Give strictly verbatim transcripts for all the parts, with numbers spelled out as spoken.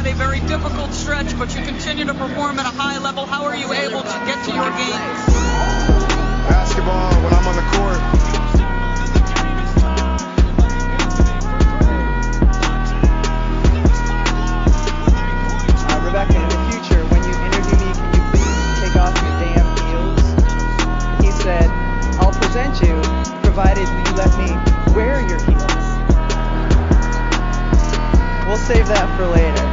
a very difficult stretch, but you continue to perform at a high level. How are you able to get to your game? Basketball, when I'm on the court. Uh, Rebecca, in the future, when you interview me, can you please take off your damn heels? He said, I'll present you, provided you let me wear your heels. We'll save that for later.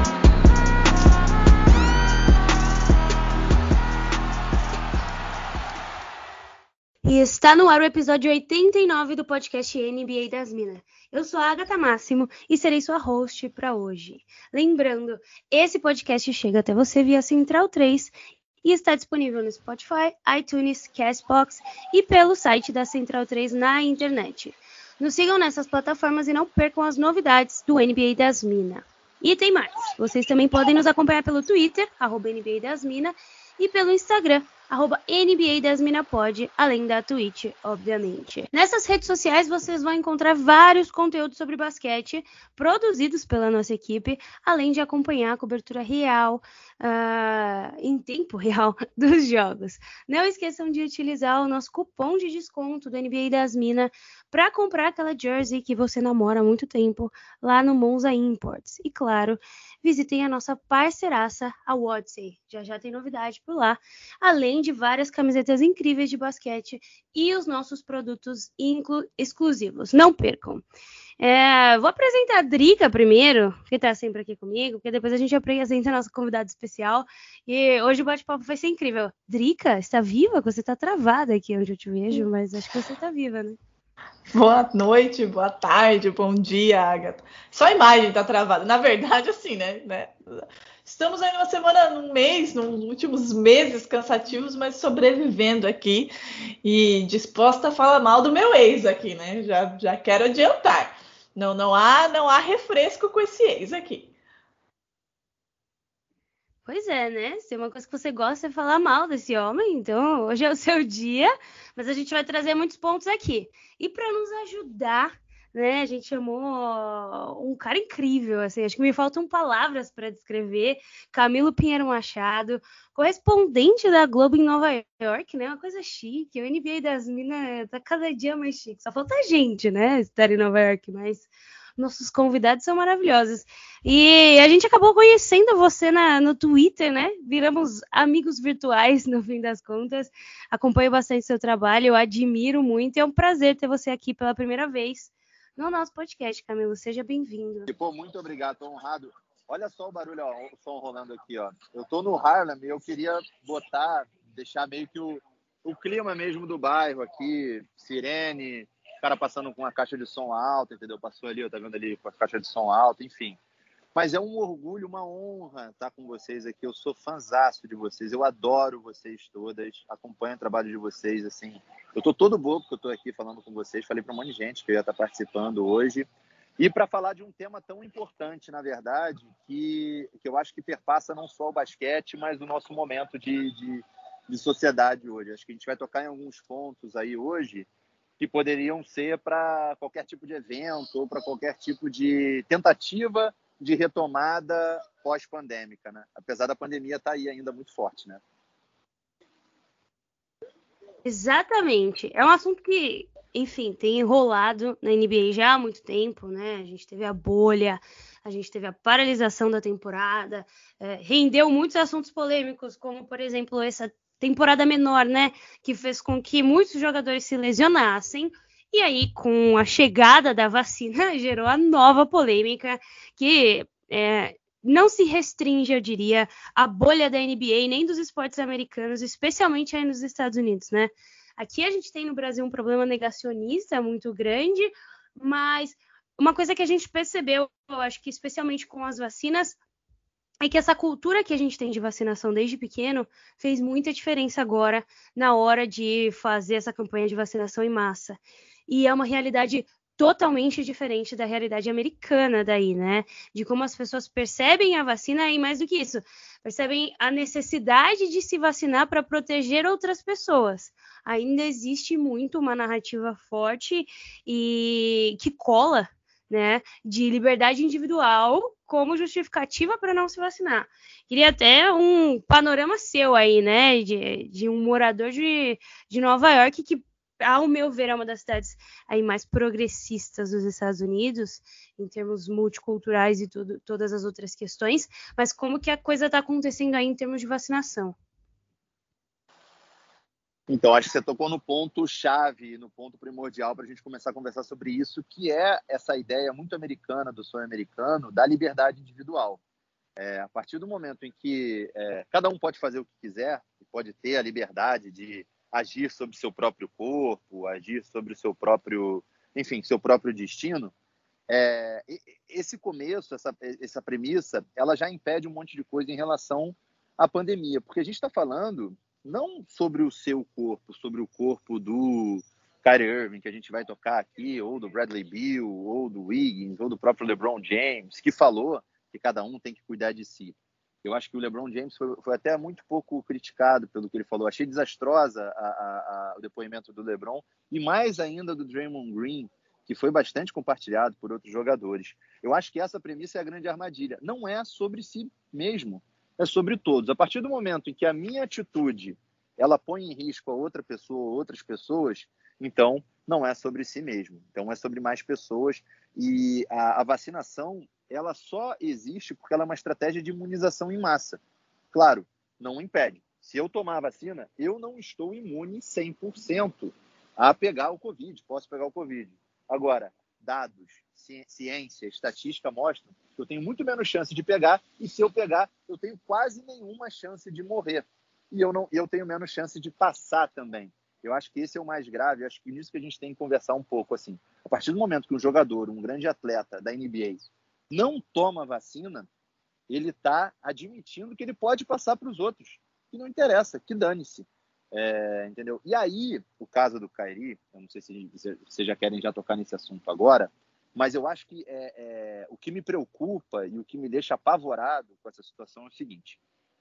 E está no ar o episódio oitenta e nove do podcast N B A das Minas. Eu sou a Agatha Máximo e serei sua host para hoje. Lembrando, esse podcast chega até você via Central três e está disponível no Spotify, iTunes, Castbox e pelo site da Central três na internet. Nos sigam nessas plataformas e não percam as novidades do N B A das Minas. E tem mais, vocês também podem nos acompanhar pelo Twitter, arroba N B A das Minas, e pelo Instagram, arroba N B A das Minapod, além da Twitch, obviamente. Nessas redes sociais vocês vão encontrar vários conteúdos sobre basquete produzidos pela nossa equipe, além de acompanhar a cobertura real, uh, em tempo real, dos jogos. Não esqueçam de utilizar o nosso cupom de desconto do N B A das Minas para comprar aquela jersey que você namora há muito tempo lá no Monza Imports. E claro, visitem a nossa parceiraça, a Wodsey. Já já tem novidade por lá, além de várias camisetas incríveis de basquete e os nossos produtos inclu- exclusivos. Não percam. É, vou apresentar a Drica primeiro, que está sempre aqui comigo, porque depois a gente apresenta a nossa convidada especial. E hoje o bate-papo vai ser incrível. Drica, está viva? Você está travada aqui onde eu te vejo, mas acho que você está viva, né? Boa noite, boa tarde, bom dia, Agatha. Só a imagem tá travada. Na verdade, assim, né? né? Estamos aí numa semana, num mês, nos últimos meses cansativos, mas sobrevivendo aqui e disposta a falar mal do meu ex aqui, né? Já, já quero adiantar. Não, não há, não há refresco com esse ex aqui. Pois é, né? Se é uma coisa que você gosta é falar mal desse homem, então hoje é o seu dia, mas a gente vai trazer muitos pontos aqui. E para nos ajudar, né, a gente chamou um cara incrível, assim, acho que me faltam palavras para descrever, Camilo Pinheiro Machado, correspondente da Globo em Nova York, né, uma coisa chique, o N B A das Minas tá cada dia mais chique, só falta a gente, né, estar em Nova York, mas nossos convidados são maravilhosos. E a gente acabou conhecendo você na, no Twitter, né? Viramos amigos virtuais, no fim das contas. Acompanho bastante seu trabalho, eu admiro muito. É um prazer ter você aqui pela primeira vez no nosso podcast, Camilo. Seja bem-vindo. Pô, muito obrigado, tô honrado. Olha só o barulho, ó, o som rolando aqui, ó. Eu tô no Harlem e eu queria botar, deixar meio que o, o clima mesmo do bairro aqui, sirene, cara passando com a caixa de som alta, entendeu? Passou ali, ó, tá vendo ali com a caixa de som alta, enfim. Mas é um orgulho, uma honra estar com vocês aqui. Eu sou fãzaço de vocês, eu adoro vocês todas, acompanho o trabalho de vocês, assim. Eu tô todo bobo que eu tô aqui falando com vocês, falei para um monte de gente que eu ia estar participando hoje. E para falar de um tema tão importante, na verdade, que, que eu acho que perpassa não só o basquete, mas o nosso momento de, de, de sociedade hoje. Acho que a gente vai tocar em alguns pontos aí hoje que poderiam ser para qualquer tipo de evento ou para qualquer tipo de tentativa de retomada pós-pandêmica, né? Apesar da pandemia estar aí ainda muito forte, né? Exatamente. É um assunto que, enfim, tem enrolado na N B A já há muito tempo, né? A gente teve a bolha, a gente teve a paralisação da temporada, é, rendeu muitos assuntos polêmicos, como, por exemplo, essa temporada menor, né, que fez com que muitos jogadores se lesionassem, e aí com a chegada da vacina gerou a nova polêmica que é, não se restringe, eu diria, à bolha da N B A nem dos esportes americanos, especialmente aí nos Estados Unidos, né? Aqui a gente tem no Brasil um problema negacionista muito grande, mas uma coisa que a gente percebeu, eu acho que especialmente com as vacinas, é que essa cultura que a gente tem de vacinação desde pequeno fez muita diferença agora na hora de fazer essa campanha de vacinação em massa. E é uma realidade totalmente diferente da realidade americana daí, né? De como as pessoas percebem a vacina e, mais do que isso, percebem a necessidade de se vacinar para proteger outras pessoas. Ainda existe muito uma narrativa forte e que cola né, de liberdade individual como justificativa para não se vacinar. Queria até um panorama seu aí, né, de, de um morador de, de Nova York, que, ao meu ver, é uma das cidades aí mais progressistas dos Estados Unidos, em termos multiculturais e tudo, todas as outras questões, mas como que a coisa está acontecendo aí em termos de vacinação? Então, acho que você tocou no ponto-chave, no ponto primordial para a gente começar a conversar sobre isso, que é essa ideia muito americana, do sonho americano, da liberdade individual. É, a partir do momento em que é, cada um pode fazer o que quiser, pode ter a liberdade de agir sobre seu próprio corpo, agir sobre o seu próprio, enfim, seu próprio destino, é, esse começo, essa, essa premissa, ela já impede um monte de coisa em relação à pandemia, porque a gente está falando não sobre o seu corpo, sobre o corpo do Kyrie Irving, que a gente vai tocar aqui, ou do Bradley Beal, ou do Wiggins, ou do próprio LeBron James, que falou que cada um tem que cuidar de si. Eu acho que o LeBron James foi, foi até muito pouco criticado pelo que ele falou. Achei desastrosa a, a, a, o depoimento do LeBron, e mais ainda do Draymond Green, que foi bastante compartilhado por outros jogadores. Eu acho que essa premissa é a grande armadilha. Não é sobre si mesmo, é sobre todos. A partir do momento em que a minha atitude ela põe em risco a outra pessoa, outras pessoas, então não é sobre si mesmo. Então é sobre mais pessoas. E a, a vacinação ela só existe porque ela é uma estratégia de imunização em massa. Claro, não impede. Se eu tomar a vacina, eu não estou imune cem por cento a pegar o Covid. Posso pegar o Covid. Agora, dados, ciência, estatística mostram que eu tenho muito menos chance de pegar, e se eu pegar, eu tenho quase nenhuma chance de morrer. E eu, não, eu tenho menos chance de passar também. Eu acho que esse é o mais grave, eu acho que nisso que a gente tem que conversar um pouco. Assim. A partir do momento que um jogador, um grande atleta da N B A, não toma vacina, ele está admitindo que ele pode passar para os outros. Que não interessa, que dane-se. É, entendeu? E aí, o caso do Kyrie, eu não sei se vocês já querem já tocar nesse assunto agora, mas eu acho que é, é, o que me preocupa e o que me deixa apavorado com essa situação é o seguinte.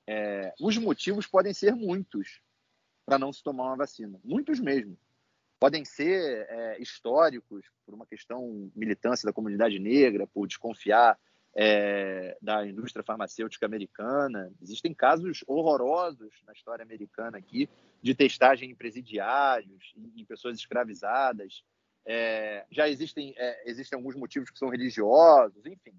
É, os motivos podem ser muitos para não se tomar uma vacina. Muitos mesmo. Podem ser é, históricos, por uma questão militância da comunidade negra, por desconfiar é, da indústria farmacêutica americana. Existem casos horrorosos na história americana aqui de testagem em presidiários, em, em pessoas escravizadas. É, já existem, é, existem alguns motivos que são religiosos, enfim.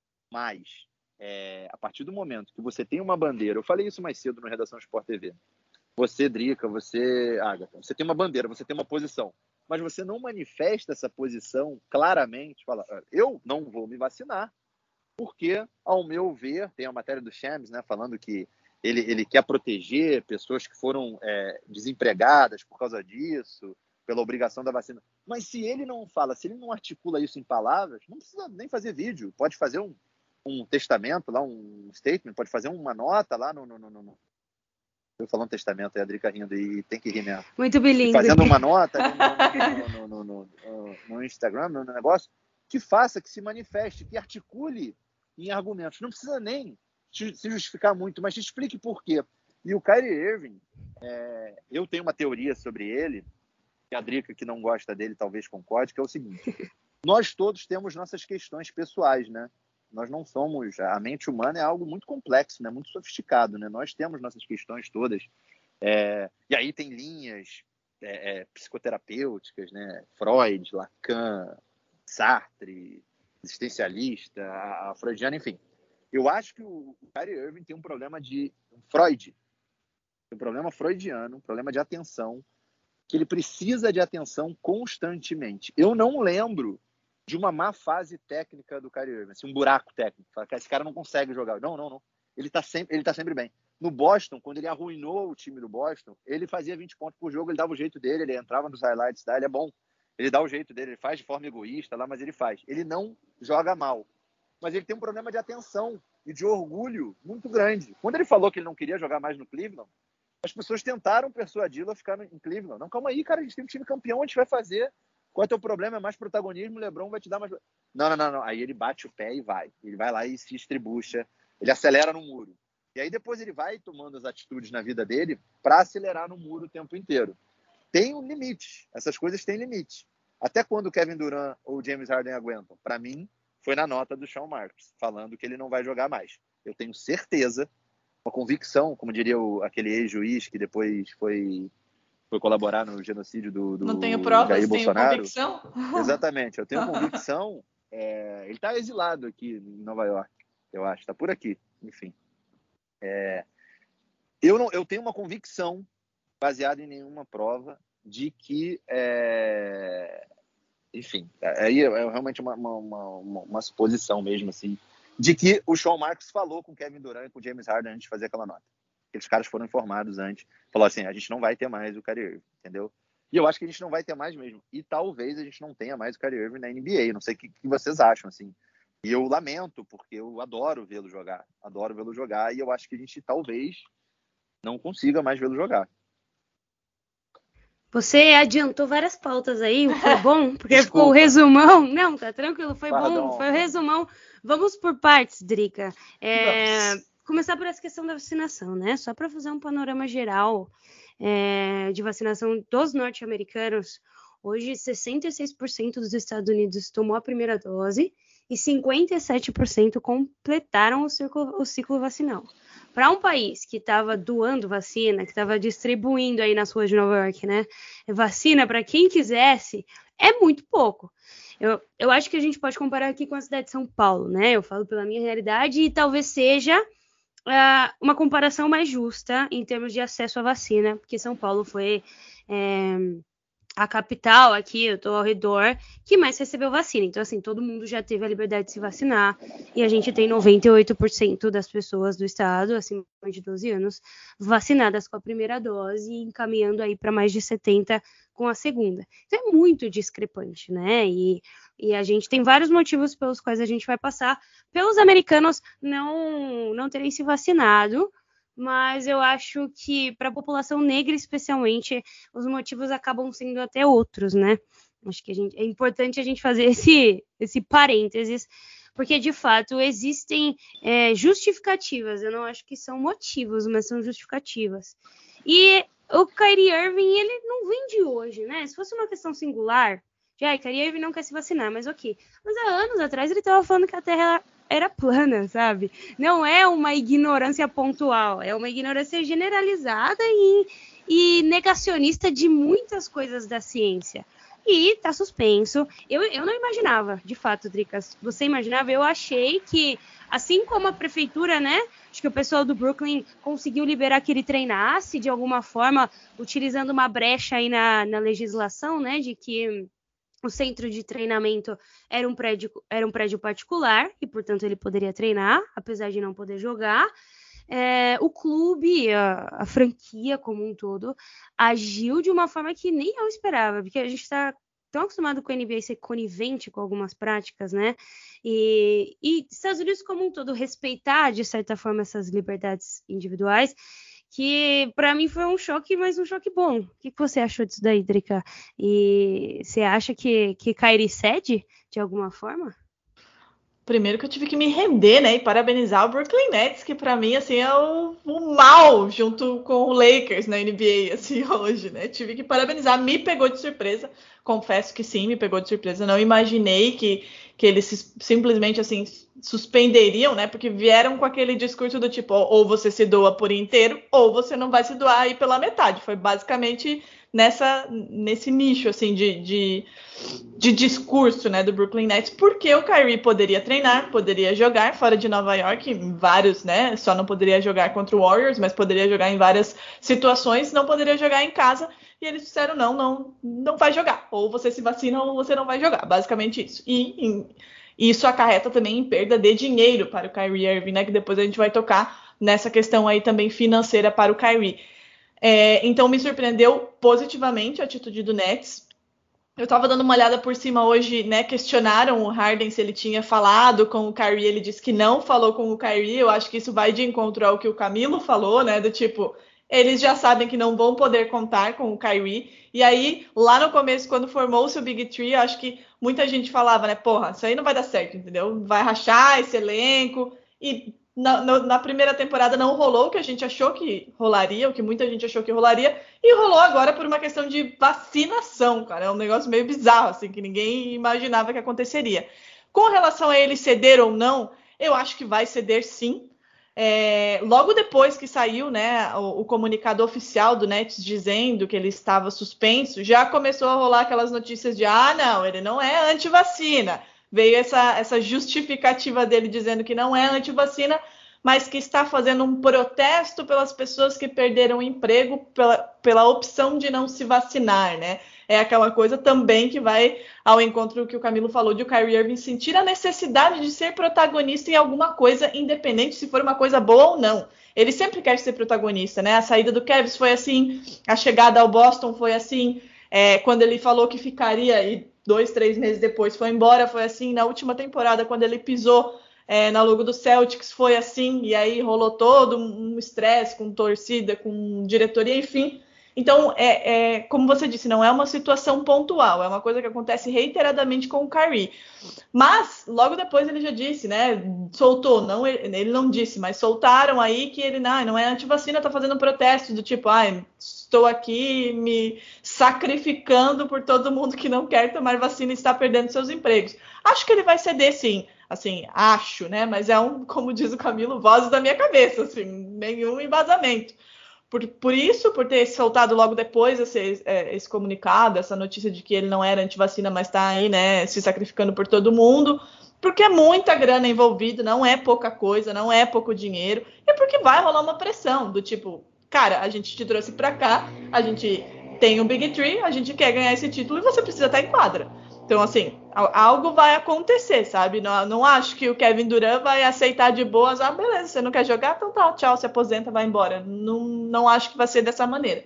Mas, é, a partir do momento que você tem uma bandeira, eu falei isso mais cedo no Redação Sport T V, você, Drica, você, Agatha, você tem uma bandeira, você tem uma posição, mas você não manifesta essa posição claramente, fala, eu não vou me vacinar, porque, ao meu ver, tem a matéria do Shams, né, falando que ele, ele quer proteger pessoas que foram é, desempregadas por causa disso, pela obrigação da vacina. Mas se ele não fala, se ele não articula isso em palavras, não precisa nem fazer vídeo, pode fazer um, um testamento lá, um statement, pode fazer uma nota lá no... no, no, no eu falando testamento, é a Drica rindo, e tem que rir mesmo. Muito bilíngue. Fazendo uma nota no, no, no, no, no Instagram, no negócio, que faça, que se manifeste, que articule em argumentos. Não precisa nem se justificar muito, mas te explique por quê. E o Kyrie Irving, é, eu tenho uma teoria sobre ele, que a Drica, que não gosta dele, talvez concorde, que é o seguinte. Nós todos temos nossas questões pessoais, né? Nós não somos... A mente humana é algo muito complexo, né? Muito sofisticado, né? Nós temos nossas questões todas. É, e aí tem linhas é, é, psicoterapêuticas, né? Freud, Lacan, Sartre, existencialista, a, a freudiana, enfim. Eu acho que o, o Kyrie Irving tem um problema de... Freud. Tem um problema freudiano, um problema de atenção, que ele precisa de atenção constantemente. Eu não lembro de uma má fase técnica do Kyrie Irving, assim, um buraco técnico. Esse cara não consegue jogar. Não, não, não. Ele tá sempre, ele tá sempre bem. No Boston, quando ele arruinou o time do Boston, ele fazia vinte pontos por jogo, ele dava o jeito dele, ele entrava nos highlights, tá? Ele é bom. Ele dá o jeito dele, ele faz de forma egoísta lá, mas ele faz. Ele não joga mal. Mas ele tem um problema de atenção e de orgulho muito grande. Quando ele falou que ele não queria jogar mais no Cleveland, as pessoas tentaram persuadi-lo a ficar em Cleveland. Não, calma aí, cara, a gente tem um time campeão, a gente vai fazer. Qual é o teu problema? É mais protagonismo, o LeBron vai te dar mais... Não, não, não, não. Aí ele bate o pé e vai. Ele vai lá e se estribucha. Ele acelera no muro. E aí depois ele vai tomando as atitudes na vida dele para acelerar no muro o tempo inteiro. Tem um limite. Essas coisas têm limite. Até quando o Kevin Durant ou o James Harden aguentam? Para mim, foi na nota do Sean Marks, falando que ele não vai jogar mais. Eu tenho certeza, uma convicção, como diria o, aquele ex-juiz que depois foi, foi colaborar no genocídio do, do Não tenho provas, Jair tenho Bolsonaro. convicção. Exatamente, eu tenho convicção. É, ele está exilado aqui em Nova York, eu acho, está por aqui, enfim. É, eu, não, eu tenho uma convicção, baseada em nenhuma prova, de que, é, enfim, aí é, é realmente uma, uma, uma, uma suposição mesmo, assim, de que o Sean Marks falou com o Kevin Durant e com o James Harden antes de fazer aquela nota. Aqueles caras foram informados antes, falou assim, a gente não vai ter mais o Kyrie Irving, entendeu? E eu acho que a gente não vai ter mais mesmo. E talvez a gente não tenha mais o Kyrie Irving na N B A. Não sei o que, que vocês acham, assim. E eu lamento, porque eu adoro vê-lo jogar. Adoro vê-lo jogar. E eu acho que a gente talvez não consiga mais vê-lo jogar. Você adiantou várias pautas aí, foi bom, porque ficou o resumão. Não, tá tranquilo, foi Pardon. bom, foi o resumão. Vamos por partes, Drica. É, começar por essa questão da vacinação, né? Só para fazer um panorama geral é, de vacinação dos norte-americanos. Hoje, sessenta e seis por cento dos Estados Unidos tomou a primeira dose e cinquenta e sete por cento completaram o ciclo, o ciclo vacinal. Para um país que estava doando vacina, que estava distribuindo aí nas ruas de Nova York, né, vacina para quem quisesse, é muito pouco. Eu, eu acho que a gente pode comparar aqui com a cidade de São Paulo, né? Eu falo pela minha realidade e talvez seja uh, uma comparação mais justa em termos de acesso à vacina, porque São Paulo foi é, a capital aqui, eu tô ao redor, que mais recebeu vacina. Então, assim, todo mundo já teve a liberdade de se vacinar e a gente tem noventa e oito por cento das pessoas do estado, acima de doze anos, vacinadas com a primeira dose e encaminhando aí para mais de setenta por cento com a segunda. Então, é muito discrepante, né? E, e a gente tem vários motivos pelos quais a gente vai passar pelos americanos não, não terem se vacinado, mas eu acho que para a população negra, especialmente, os motivos acabam sendo até outros, né? Acho que a gente, é importante a gente fazer esse, esse parênteses, porque, de fato, existem é, justificativas. Eu não acho que são motivos, mas são justificativas. E o Kyrie Irving, ele não vem de hoje, né? Se fosse uma questão singular, já, Kyrie Irving não quer se vacinar, mas ok. Mas há anos atrás ele estava falando que a Terra era plana, sabe? Não é uma ignorância pontual, é uma ignorância generalizada e, e negacionista de muitas coisas da ciência. E tá suspenso. Eu, eu não imaginava, de fato, Dricas. Você imaginava? Eu achei que, assim como a prefeitura, né? Acho que o pessoal do Brooklyn conseguiu liberar que ele treinasse de alguma forma, utilizando uma brecha aí na, na legislação, né? De que o centro de treinamento era um prédio, era um prédio particular e, portanto, ele poderia treinar, apesar de não poder jogar. É, o clube, a, a franquia como um todo, agiu de uma forma que nem eu esperava, porque a gente está tão acostumado com a N B A ser conivente com algumas práticas, né? E, e Estados Unidos como um todo respeitar, de certa forma, essas liberdades individuais, que para mim foi um choque, mas um choque bom. O que, que você achou disso daí, Drica? E você acha que, que Kyrie cede de alguma forma? Primeiro que eu tive que me render, né, e parabenizar o Brooklyn Nets, que pra mim, assim, é o, o mal junto com o Lakers na N B A, assim, hoje, né, tive que parabenizar, me pegou de surpresa, confesso que sim, me pegou de surpresa, não imaginei que, que eles se, simplesmente, assim, suspenderiam, né, porque vieram com aquele discurso do tipo, ou você se doa por inteiro, ou você não vai se doar aí pela metade, foi basicamente nessa, nesse nicho, assim, de, de, de discurso, né, do Brooklyn Nets, porque o Kyrie poderia treinar, poderia jogar fora de Nova York, em vários, né, só não poderia jogar contra o Warriors, mas poderia jogar em várias situações, não poderia jogar em casa, e eles disseram, não, não, não vai jogar, ou você se vacina ou você não vai jogar, basicamente isso. E em, isso acarreta também em perda de dinheiro para o Kyrie Irving, né, que depois a gente vai tocar nessa questão aí também financeira para o Kyrie. É, então me surpreendeu positivamente a atitude do Nets. Eu estava dando uma olhada por cima hoje, né? Questionaram o Harden se ele tinha falado com o Kyrie. Ele disse que não falou com o Kyrie. Eu acho que isso vai de encontro ao que o Camilo falou, né? Do tipo, eles já sabem que não vão poder contar com o Kyrie. E aí, lá no começo, quando formou-se o Big Three, acho que muita gente falava, né? Porra, isso aí não vai dar certo, entendeu? Vai rachar esse elenco. E Na, na, na primeira temporada não rolou o que a gente achou que rolaria, o que muita gente achou que rolaria, e rolou agora por uma questão de vacinação, cara. É um negócio meio bizarro, assim, que ninguém imaginava que aconteceria. Com relação a ele ceder ou não, eu acho que vai ceder sim. É, logo depois que saiu, né, o, o comunicado oficial do Nets dizendo que ele estava suspenso, já começou a rolar aquelas notícias de ah, não, ele não é anti-vacina. Veio essa, essa justificativa dele dizendo que não é anti-vacina, mas que está fazendo um protesto pelas pessoas que perderam o emprego pela, pela opção de não se vacinar, né? É aquela coisa também que vai ao encontro do que o Camilo falou de o Kyrie Irving sentir a necessidade de ser protagonista em alguma coisa, independente se for uma coisa boa ou não. Ele sempre quer ser protagonista, né? A saída do Cavs foi assim, a chegada ao Boston foi assim, é, quando ele falou que ficaria e dois, três meses depois foi embora, foi assim, na última temporada, quando ele pisou é, na logo do Celtics, foi assim, e aí rolou todo um estresse com torcida, com diretoria, enfim. Então, é, é, como você disse, não é uma situação pontual, é uma coisa que acontece reiteradamente com o Kyrie. Mas, logo depois ele já disse, né, soltou, não, ele não disse, mas soltaram aí que ele não, não é antivacina, tá fazendo um protesto do tipo, ai, estou aqui me sacrificando por todo mundo que não quer tomar vacina e está perdendo seus empregos. Acho que ele vai ceder, sim. Assim, acho, né? Mas é um, como diz o Camilo, vozes da minha cabeça, assim, nenhum embasamento. Por, por isso, por ter soltado logo depois esse, esse comunicado, essa notícia de que ele não era antivacina, mas está aí, né, se sacrificando por todo mundo, porque é muita grana envolvida, não é pouca coisa, não é pouco dinheiro, e porque vai rolar uma pressão do tipo, cara, a gente te trouxe para cá, a gente tem um Big Three, a gente quer ganhar esse título e você precisa estar em quadra. Então, assim, algo vai acontecer, sabe? Não, não acho que o Kevin Durant vai aceitar de boas. Ah, beleza, você não quer jogar? Então tá, tchau, se aposenta, vai embora. Não, não acho que vai ser dessa maneira.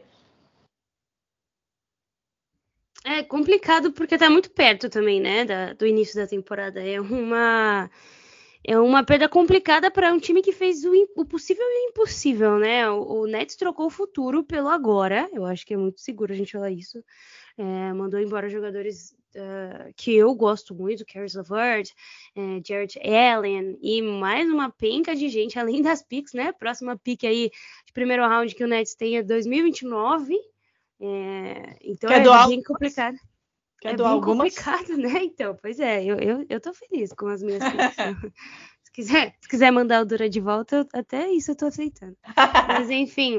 É complicado porque tá muito perto também, né, da, do início da temporada. É uma... É uma perda complicada para um time que fez o, o possível e o impossível, né? O, o Nets trocou o futuro pelo agora. Eu acho que é muito seguro a gente falar isso. É, mandou embora jogadores uh, que eu gosto muito, Caris LeVert, é, Jarrett Allen e mais uma penca de gente, além das picks, né? Próxima pick aí de primeiro round que o Nets tem é dois mil e vinte e nove. É, então Quer é bem complicado. Quer é bem algumas? complicado, né? Então, pois é, eu, eu, eu tô feliz com as minhas picks. se, quiser, se quiser mandar o Dura de volta, eu, até isso eu tô aceitando. Mas, enfim,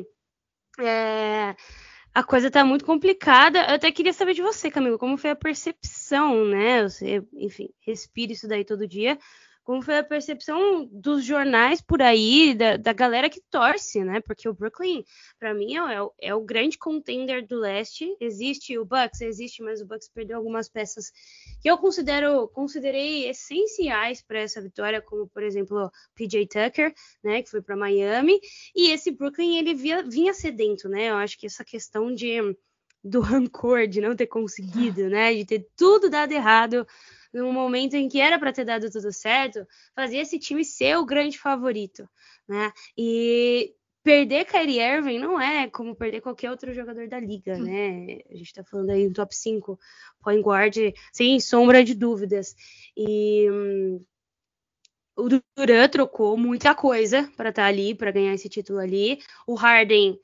é, a coisa tá muito complicada. Eu até queria saber de você, Camilo, como foi a percepção, né? Você, enfim, respira isso daí todo dia. Como foi a percepção dos jornais por aí, da, da galera que torce, né? Porque o Brooklyn, para mim, é o, é o grande contender do leste. Existe o Bucks, existe, mas o Bucks perdeu algumas peças que eu considero, considerei essenciais para essa vitória, como, por exemplo, o P J Tucker, né? Que foi para Miami. E esse Brooklyn, ele via, vinha sedento, né? Eu acho que essa questão de, do rancor, de não ter conseguido, né? De ter tudo dado errado no momento em que era para ter dado tudo certo, fazia esse time ser o grande favorito, né? E perder Kyrie Irving não é como perder qualquer outro jogador da liga, né? A gente tá falando aí do top cinco point guard, sem sombra de dúvidas. E hum, o Durant trocou muita coisa para estar ali, para ganhar esse título ali. O Harden,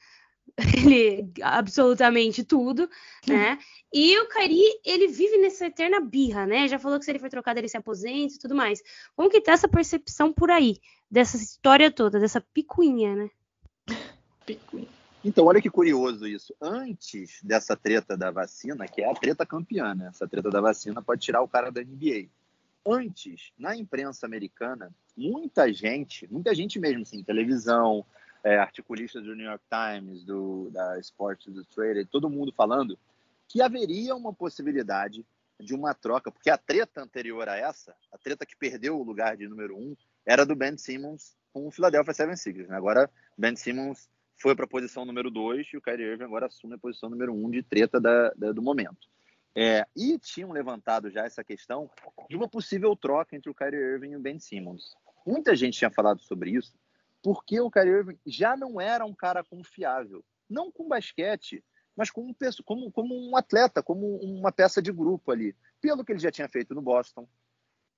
ele absolutamente tudo, né? E o Kyrie, ele vive nessa eterna birra, né? Já falou que se ele for trocado, ele se aposenta e tudo mais. Como que tá essa percepção por aí, dessa história toda, dessa picuinha, né? Picuinha. Então, olha que curioso isso. Antes dessa treta da vacina, que é a treta campeã, né? Essa treta da vacina pode tirar o cara da N B A. Antes, na imprensa americana, muita gente, muita gente mesmo, assim, televisão, é, articulistas do New York Times, do, da Sports Illustrated, todo mundo falando que haveria uma possibilidade de uma troca, porque a treta anterior a essa, a treta que perdeu o lugar de número um, era do Ben Simmons com o Philadelphia seventy-sixers. Né? Agora, Ben Simmons foi para a posição número dois e o Kyrie Irving agora assume a posição número um de treta da, da, do momento. É, e tinham levantado já essa questão de uma possível troca entre o Kyrie Irving e o Ben Simmons. Muita gente tinha falado sobre isso, porque o Kyrie Irving já não era um cara confiável. Não com basquete, mas como, como, como um atleta, como uma peça de grupo ali. Pelo que ele já tinha feito no Boston,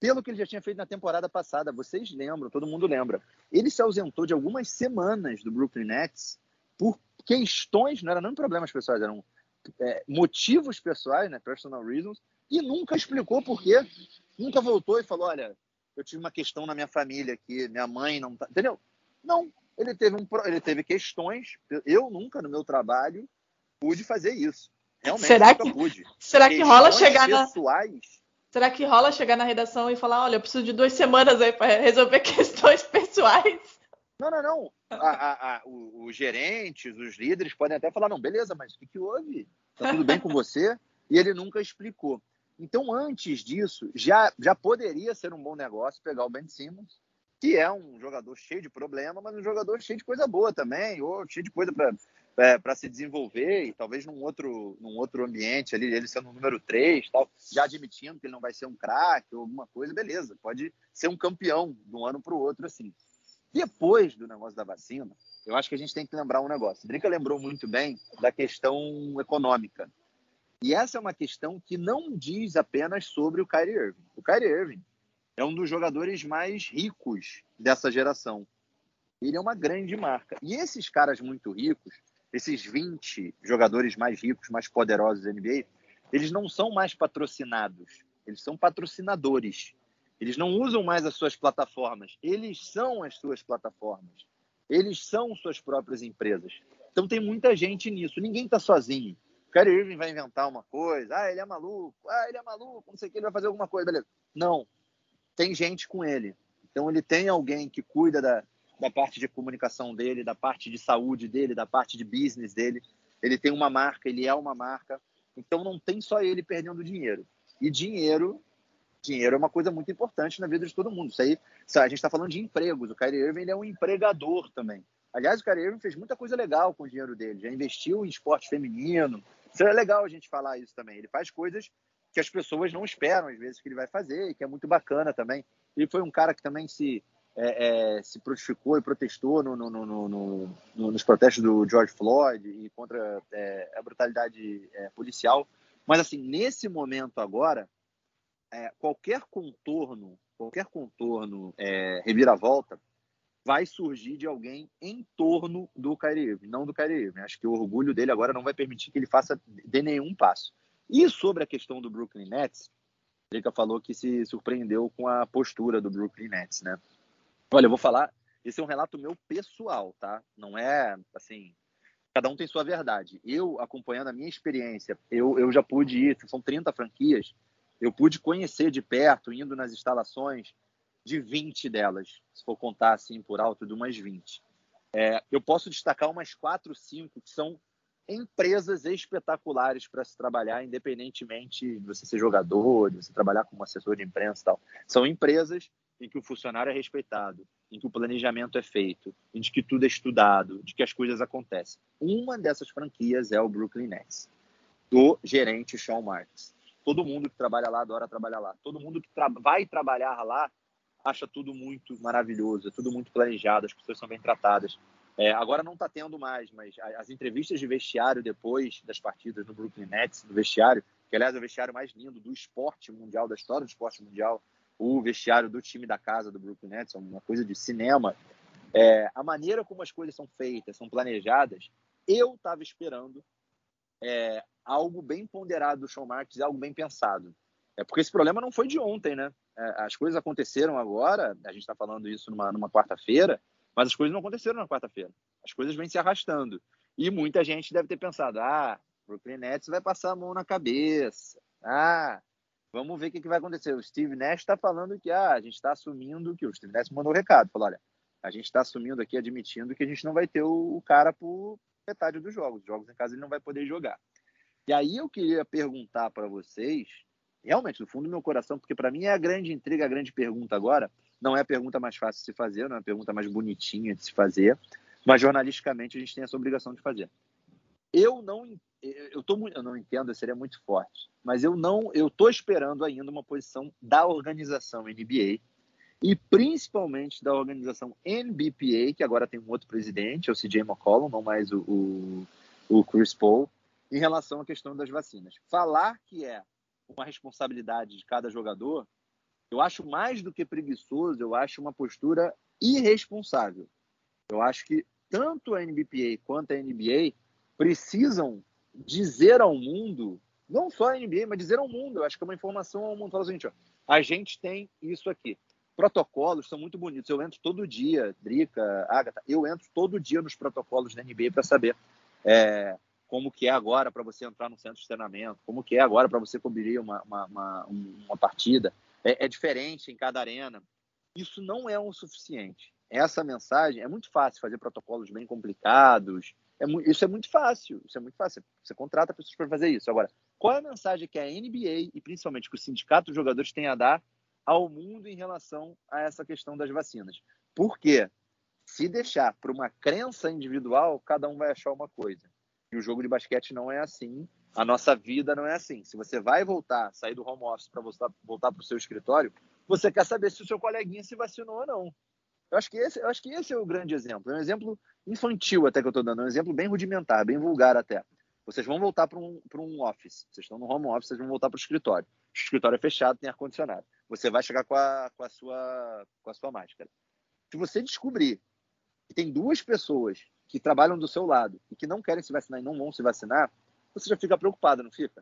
pelo que ele já tinha feito na temporada passada. Vocês lembram, todo mundo lembra. Ele se ausentou de algumas semanas do Brooklyn Nets por questões, não eram nem problemas pessoais, eram é, motivos pessoais, né, personal reasons, e nunca explicou por quê. Nunca voltou e falou, olha, eu tive uma questão na minha família aqui, minha mãe não tá... Entendeu? Não, ele teve, um, ele teve questões, eu nunca no meu trabalho pude fazer isso. Realmente será nunca que, pude. Será que rola chegar pessoais, na... Será que rola chegar na redação e falar, olha, eu preciso de duas semanas aí para resolver questões pessoais? Não, não, não. A, a, a, os gerentes, os líderes podem até falar, não, beleza, mas o que, que houve? Tá tudo bem com você? E ele nunca explicou. Então, antes disso, já, já poderia ser um bom negócio pegar o Ben Simmons, que é um jogador cheio de problema, mas um jogador cheio de coisa boa também, ou cheio de coisa para é, para se desenvolver, e talvez num outro, num outro ambiente, ali, ele sendo o número três, tal, já admitindo que ele não vai ser um craque ou alguma coisa, beleza, pode ser um campeão de um ano para o outro, assim. Depois do negócio da vacina, eu acho que a gente tem que lembrar um negócio. Drica lembrou muito bem da questão econômica. E essa é uma questão que não diz apenas sobre o Kyrie Irving. O Kyrie Irving é um dos jogadores mais ricos dessa geração. Ele é uma grande marca. E esses caras muito ricos, esses vinte jogadores mais ricos, mais poderosos da N B A, eles não são mais patrocinados, eles são patrocinadores. Eles não usam mais as suas plataformas, eles são as suas plataformas. Eles são suas próprias empresas. Então tem muita gente nisso, ninguém está sozinho. O Kyrie Irving vai inventar uma coisa, ah, ele é maluco, ah, ele é maluco, não sei o que, ele vai fazer alguma coisa, beleza. Não, tem gente com ele. Então ele tem alguém que cuida da, da parte de comunicação dele, da parte de saúde dele, da parte de business dele. Ele tem uma marca, ele é uma marca. Então não tem só ele perdendo dinheiro. E dinheiro, dinheiro é uma coisa muito importante na vida de todo mundo. Isso aí, a gente está falando de empregos. O Kyrie Irving ele é um empregador também. Aliás, o Kyrie Irving fez muita coisa legal com o dinheiro dele. Já investiu em esporte feminino. Isso é legal a gente falar isso também. Ele faz coisas que as pessoas não esperam, às vezes, que ele vai fazer, e que é muito bacana também. Ele foi um cara que também se, é, é, se prontificou e protestou no, no, no, no, no, nos protestos do George Floyd e contra é, a brutalidade é, policial. Mas, assim, nesse momento agora, é, qualquer contorno, qualquer contorno é, reviravolta, vai surgir de alguém em torno do Kyrie Irving, não do Kyrie Irving. Acho que o orgulho dele agora não vai permitir que ele faça de nenhum passo. E sobre a questão do Brooklyn Nets, o Drica falou que se surpreendeu com a postura do Brooklyn Nets, né? Olha, eu vou falar, esse é um relato meu pessoal, tá? Não é, assim, cada um tem sua verdade. Eu, acompanhando a minha experiência, eu, eu já pude ir, são trinta franquias, eu pude conhecer de perto, indo nas instalações, de vinte delas, se for contar assim por alto, de umas vinte. É, eu posso destacar umas quatro, cinco que são empresas espetaculares para se trabalhar, independentemente de você ser jogador, de você trabalhar como assessor de imprensa e tal. São empresas em que o funcionário é respeitado, em que o planejamento é feito, em que tudo é estudado, de que as coisas acontecem. Uma dessas franquias é o Brooklyn Nets, do gerente Sean Marks. Todo mundo que trabalha lá adora trabalhar lá. Todo mundo que tra- vai trabalhar lá acha tudo muito maravilhoso, é tudo muito planejado, as pessoas são bem tratadas. É, agora não está tendo mais, mas as entrevistas de vestiário depois das partidas no Brooklyn Nets, do vestiário, que aliás é o vestiário mais lindo do esporte mundial, da história do esporte mundial, o vestiário do time da casa do Brooklyn Nets, é uma coisa de cinema. É, a maneira como as coisas são feitas, são planejadas, eu estava esperando é, algo bem ponderado do Sean Marks, algo bem pensado. É porque esse problema não foi de ontem, né? É, as coisas aconteceram agora, a gente está falando isso numa, numa quarta-feira, mas as coisas não aconteceram na quarta-feira. As coisas vêm se arrastando. E muita gente deve ter pensado, ah, o Brooklyn Nets vai passar a mão na cabeça. Ah, vamos ver o que, que vai acontecer. O Steve Nash está falando que ah, a gente está assumindo que... O Steve Nash mandou um recado, falou, olha, a gente está assumindo aqui, admitindo que a gente não vai ter o, o cara por metade dos jogos. Os jogos em casa ele não vai poder jogar. E aí eu queria perguntar para vocês, realmente, do fundo do meu coração, porque para mim é a grande intriga, a grande pergunta agora. Não é a pergunta mais fácil de se fazer, não é a pergunta mais bonitinha de se fazer, mas jornalisticamente a gente tem essa obrigação de fazer. Eu não, eu tô, eu não entendo, seria muito forte, mas eu não, eu tô esperando ainda uma posição da organização N B A e principalmente da organização N B P A, que agora tem um outro presidente, é o C J McCollum, não mais o, o, o Chris Paul, em relação à questão das vacinas. Falar que é uma responsabilidade de cada jogador Eu acho mais do que preguiçoso, eu acho uma postura irresponsável. Eu acho que tanto a N B P A quanto a N B A precisam dizer ao mundo, não só a N B A, mas dizer ao mundo, eu acho que é uma informação ao mundo, fala o seguinte, ó, a gente tem isso aqui. Protocolos são muito bonitos, eu entro todo dia, Drica, Agatha, eu entro todo dia nos protocolos da N B A para saber é, como que é agora para você entrar no centro de treinamento, como que é agora para você cobrir uma, uma, uma, uma partida. É, é diferente em cada arena. Isso não é o suficiente. Essa mensagem, é muito fácil fazer protocolos bem complicados, é, isso é muito fácil, isso é muito fácil, você contrata pessoas para fazer isso. Agora, qual é a mensagem que a N B A e principalmente que o sindicato dos jogadores tem a dar ao mundo em relação a essa questão das vacinas? Porque se deixar para uma crença individual, cada um vai achar uma coisa. E o jogo de basquete não é assim, a nossa vida não é assim. Se você vai voltar, sair do home office para voltar para o seu escritório, você quer saber se o seu coleguinha se vacinou ou não. Eu acho que esse, eu acho que esse é o grande exemplo. É um exemplo infantil até que eu estou dando, é um exemplo bem rudimentar, bem vulgar até. Vocês vão voltar para um, para um office, vocês estão no home office, vocês vão voltar para o escritório. O escritório é fechado, tem ar-condicionado. Você vai chegar com a, com, a sua, com a sua máscara. Se você descobrir que tem duas pessoas que trabalham do seu lado e que não querem se vacinar e não vão se vacinar, você já fica preocupado, não fica?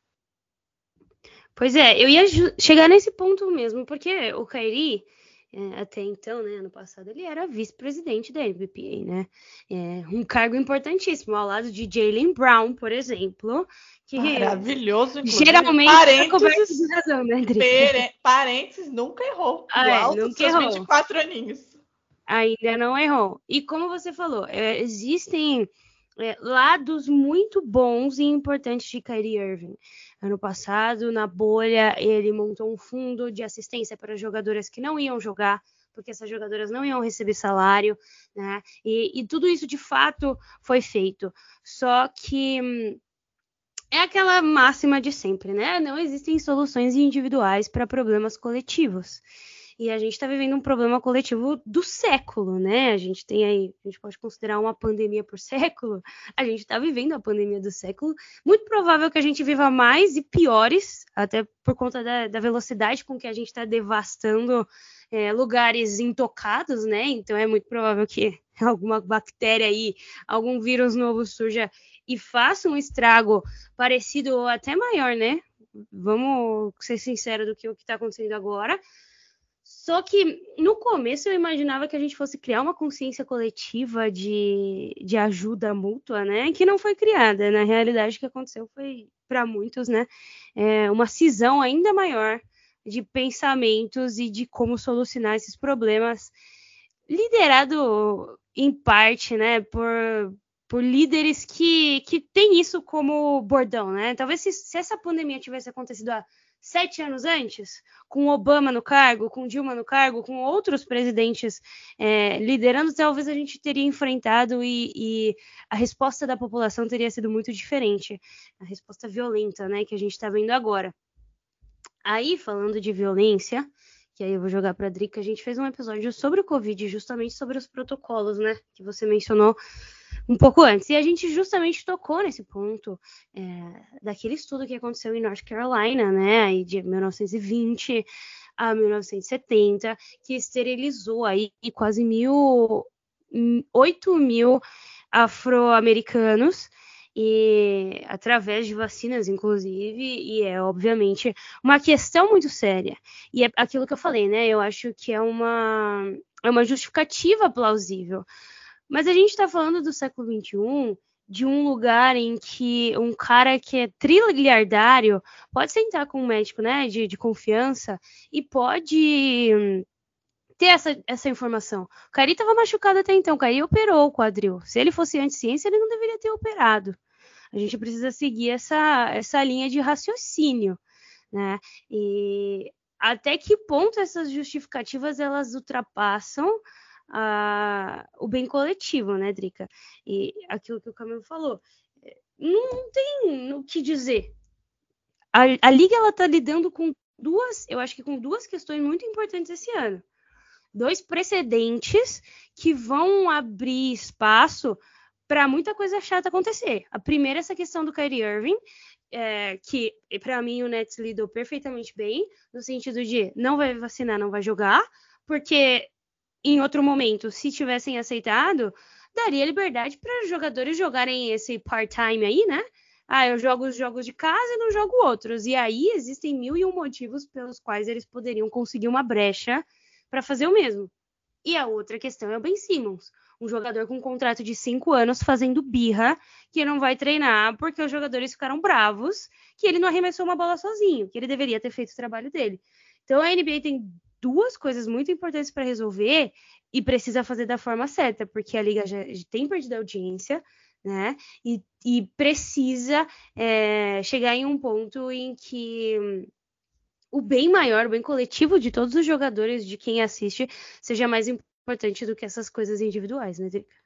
Pois é, eu ia chegar nesse ponto mesmo, porque o Kyrie, é, até então, né, ano passado, ele era vice-presidente da N B P A, né? É, um cargo importantíssimo, ao lado de Jaylen Brown, por exemplo. Que maravilhoso, inclusive. Geralmente parênteses, coberto de razão, né, pere, parênteses, nunca errou. Ah, no é, alto nunca dos seus errou. vinte e quatro aninhos. Ainda não errou. E como você falou, é, existem é, lados muito bons e importantes de Kyrie Irving. Ano passado, na bolha, ele montou um fundo de assistência para jogadoras que não iam jogar, porque essas jogadoras não iam receber salário, né? E, e tudo isso, de fato, foi feito. Só que hum, é aquela máxima de sempre, né? Não existem soluções individuais para problemas coletivos. E a gente está vivendo um problema coletivo do século, né? A gente tem aí, a gente pode considerar uma pandemia por século. A gente está vivendo a pandemia do século. Muito provável que a gente viva mais e piores, até por conta da, da velocidade com que a gente está devastando é, lugares intocados, né? Então é muito provável que alguma bactéria aí, algum vírus novo surja e faça um estrago parecido ou até maior, né? Vamos ser sinceros do que o que está acontecendo agora. Só que no começo eu imaginava que a gente fosse criar uma consciência coletiva de, de ajuda mútua, né? Que não foi criada. Na realidade, o que aconteceu foi, para muitos, né? É uma cisão ainda maior de pensamentos e de como solucionar esses problemas, liderado em parte, né? Por, por líderes que, que têm isso como bordão, né? Talvez se, se essa pandemia tivesse acontecido há sete anos antes, com Obama no cargo, com Dilma no cargo, com outros presidentes é, liderando, talvez a gente teria enfrentado e, e a resposta da população teria sido muito diferente. A resposta violenta, né, que a gente está vendo agora. Aí, falando de violência, que aí eu vou jogar para a Drica, a gente fez um episódio sobre o Covid, justamente sobre os protocolos, né, que você mencionou um pouco antes. E a gente justamente tocou nesse ponto é, daquele estudo que aconteceu em North Carolina, né, aí de mil novecentos e vinte a mil novecentos e setenta, que esterilizou aí quase mil, oito mil afro-americanos, e através de vacinas, inclusive, e é obviamente uma questão muito séria. E é aquilo que eu falei, né, eu acho que é uma, é uma justificativa plausível. Mas a gente está falando do século vinte e um, de um lugar em que um cara que é trilhardário pode sentar com um médico, né, de, de confiança e pode ter essa, essa informação. O Kyrie estava machucado até então, o Kyrie operou o quadril. Se ele fosse anti-ciência, ele não deveria ter operado. A gente precisa seguir essa, essa linha de raciocínio, né? E até que ponto essas justificativas elas ultrapassam Uh, o bem coletivo, né, Drica? E aquilo que o Camilo falou, não tem o que dizer. A, a Liga, ela tá lidando com duas, eu acho que com duas questões muito importantes esse ano. Dois precedentes que vão abrir espaço para muita coisa chata acontecer. A primeira é essa questão do Kyrie Irving, é, que para mim o Nets lidou perfeitamente bem, no sentido de não vai vacinar, não vai jogar, porque em outro momento, se tivessem aceitado, daria liberdade para os jogadores jogarem esse part-time aí, né? Ah, eu jogo os jogos de casa e não jogo outros. E aí existem mil e um motivos pelos quais eles poderiam conseguir uma brecha para fazer o mesmo. E a outra questão é o Ben Simmons, um jogador com um contrato de cinco anos fazendo birra, que não vai treinar porque os jogadores ficaram bravos, que ele não arremessou uma bola sozinho, que ele deveria ter feito o trabalho dele. Então a N B A tem duas coisas muito importantes para resolver e precisa fazer da forma certa, porque a liga já tem perdido a audiência, né? E, e precisa é, chegar em um ponto em que o bem maior, o bem coletivo de todos os jogadores, de quem assiste, seja mais importante do que essas coisas individuais, né, Drica?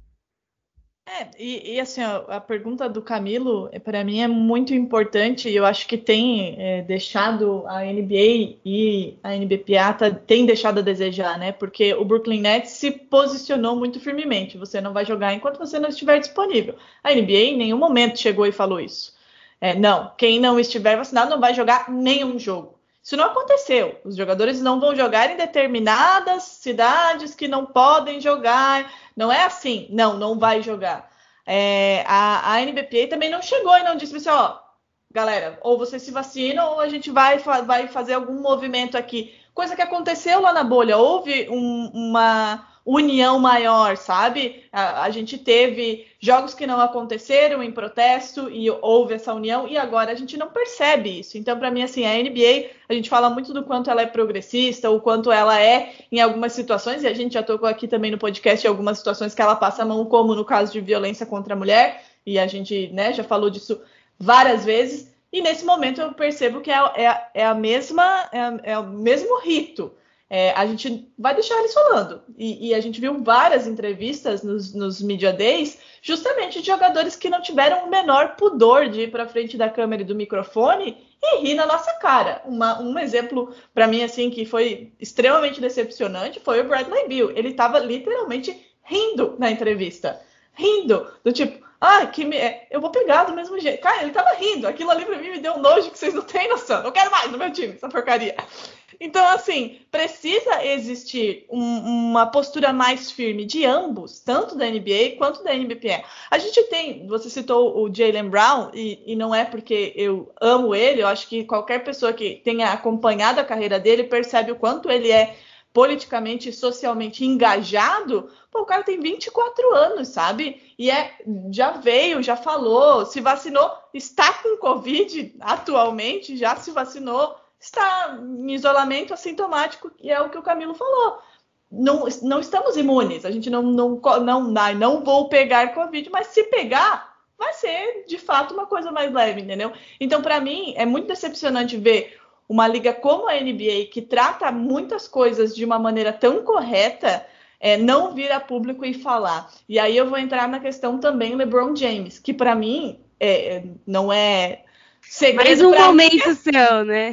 É, e, e assim, ó, a pergunta do Camilo, para mim, é muito importante, e eu acho que tem é, deixado a N B A e a N B P A tá, tem deixado a desejar, né? Porque o Brooklyn Nets se posicionou muito firmemente. Você não vai jogar enquanto você não estiver disponível. A N B A em nenhum momento chegou e falou isso. É, não, quem não estiver vacinado não vai jogar nenhum jogo. Isso não aconteceu. Os jogadores não vão jogar em determinadas cidades que não podem jogar. Não é assim. Não, não vai jogar. É, a, a N B P A também não chegou e não disse assim, ó, galera, ou você se vacina ou a gente vai, vai fazer algum movimento aqui. Coisa que aconteceu lá na bolha. Houve um, uma união maior, sabe? A, a gente teve jogos que não aconteceram em protesto e houve essa união e agora a gente não percebe isso. Então, para mim, assim, a N B A, a gente fala muito do quanto ela é progressista, o quanto ela é em algumas situações, e a gente já tocou aqui também no podcast em algumas situações que ela passa a mão, como no caso de violência contra a mulher, e a gente, né, já falou disso várias vezes, e nesse momento eu percebo que é, é, é a mesma, é, é o mesmo rito. É, a gente vai deixar eles falando. E, e a gente viu várias entrevistas nos, nos Media Days, justamente de jogadores que não tiveram o menor pudor de ir para frente da câmera e do microfone e rir na nossa cara. Uma, um exemplo, para mim, assim, que foi extremamente decepcionante foi o Bradley Beal. Ele estava literalmente rindo na entrevista. Rindo, do tipo, ah, que me... eu vou pegar do mesmo jeito. Cara, ele tava rindo. Aquilo ali pra mim me deu um nojo que vocês não têm noção. Eu quero mais no meu time, essa porcaria. Então, assim, precisa existir um, uma postura mais firme de ambos, tanto da N B A quanto da N B P A. A gente tem, você citou o Jaylen Brown, e, e não é porque eu amo ele, eu acho que qualquer pessoa que tenha acompanhado a carreira dele percebe o quanto ele é politicamente e socialmente engajado. Pô, o cara tem vinte e quatro anos, sabe? E é, já veio, já falou, se vacinou, está com Covid atualmente, já se vacinou, está em isolamento assintomático, e é o que o Camilo falou. Não, não estamos imunes, a gente não, não, não, não, não vou pegar Covid, mas se pegar, vai ser, de fato, uma coisa mais leve, entendeu? Então, para mim, é muito decepcionante ver uma liga como a N B A, que trata muitas coisas de uma maneira tão correta, é, não vir a público e falar. E aí eu vou entrar na questão também LeBron James, que para mim é, não é segredo. Mais um momento seu, né?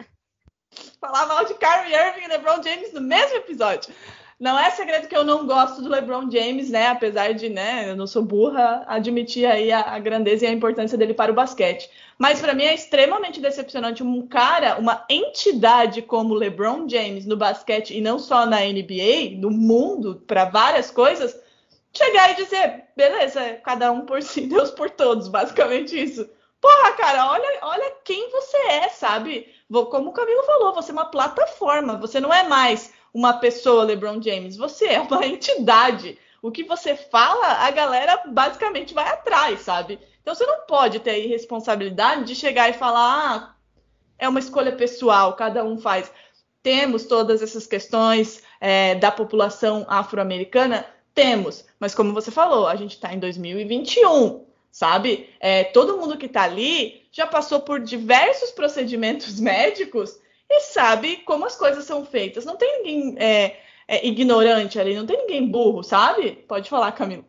Falar mal de Kyrie Irving e LeBron James no mesmo episódio. Não é segredo que eu não gosto do LeBron James, né? Apesar de, né, eu não sou burra, admitir aí a, a grandeza e a importância dele para o basquete. Mas para mim é extremamente decepcionante um cara, uma entidade como LeBron James no basquete e não só na N B A, no mundo, para várias coisas, chegar e dizer, beleza, cada um por si, Deus por todos, basicamente isso. Porra, cara, olha, olha quem você é, sabe? Como o Camilo falou, você é uma plataforma, você não é mais uma pessoa, LeBron James, você é uma entidade. O que você fala, a galera basicamente vai atrás, sabe? Então você não pode ter a irresponsabilidade de chegar e falar, ah, é uma escolha pessoal, cada um faz. Temos todas essas questões é, da população afro-americana? Temos, mas como você falou, a gente está em dois mil e vinte e um, sabe? É, todo mundo que está ali já passou por diversos procedimentos médicos e sabe como as coisas são feitas. Não tem ninguém é, é, ignorante ali, não tem ninguém burro, sabe? Pode falar, Camilo.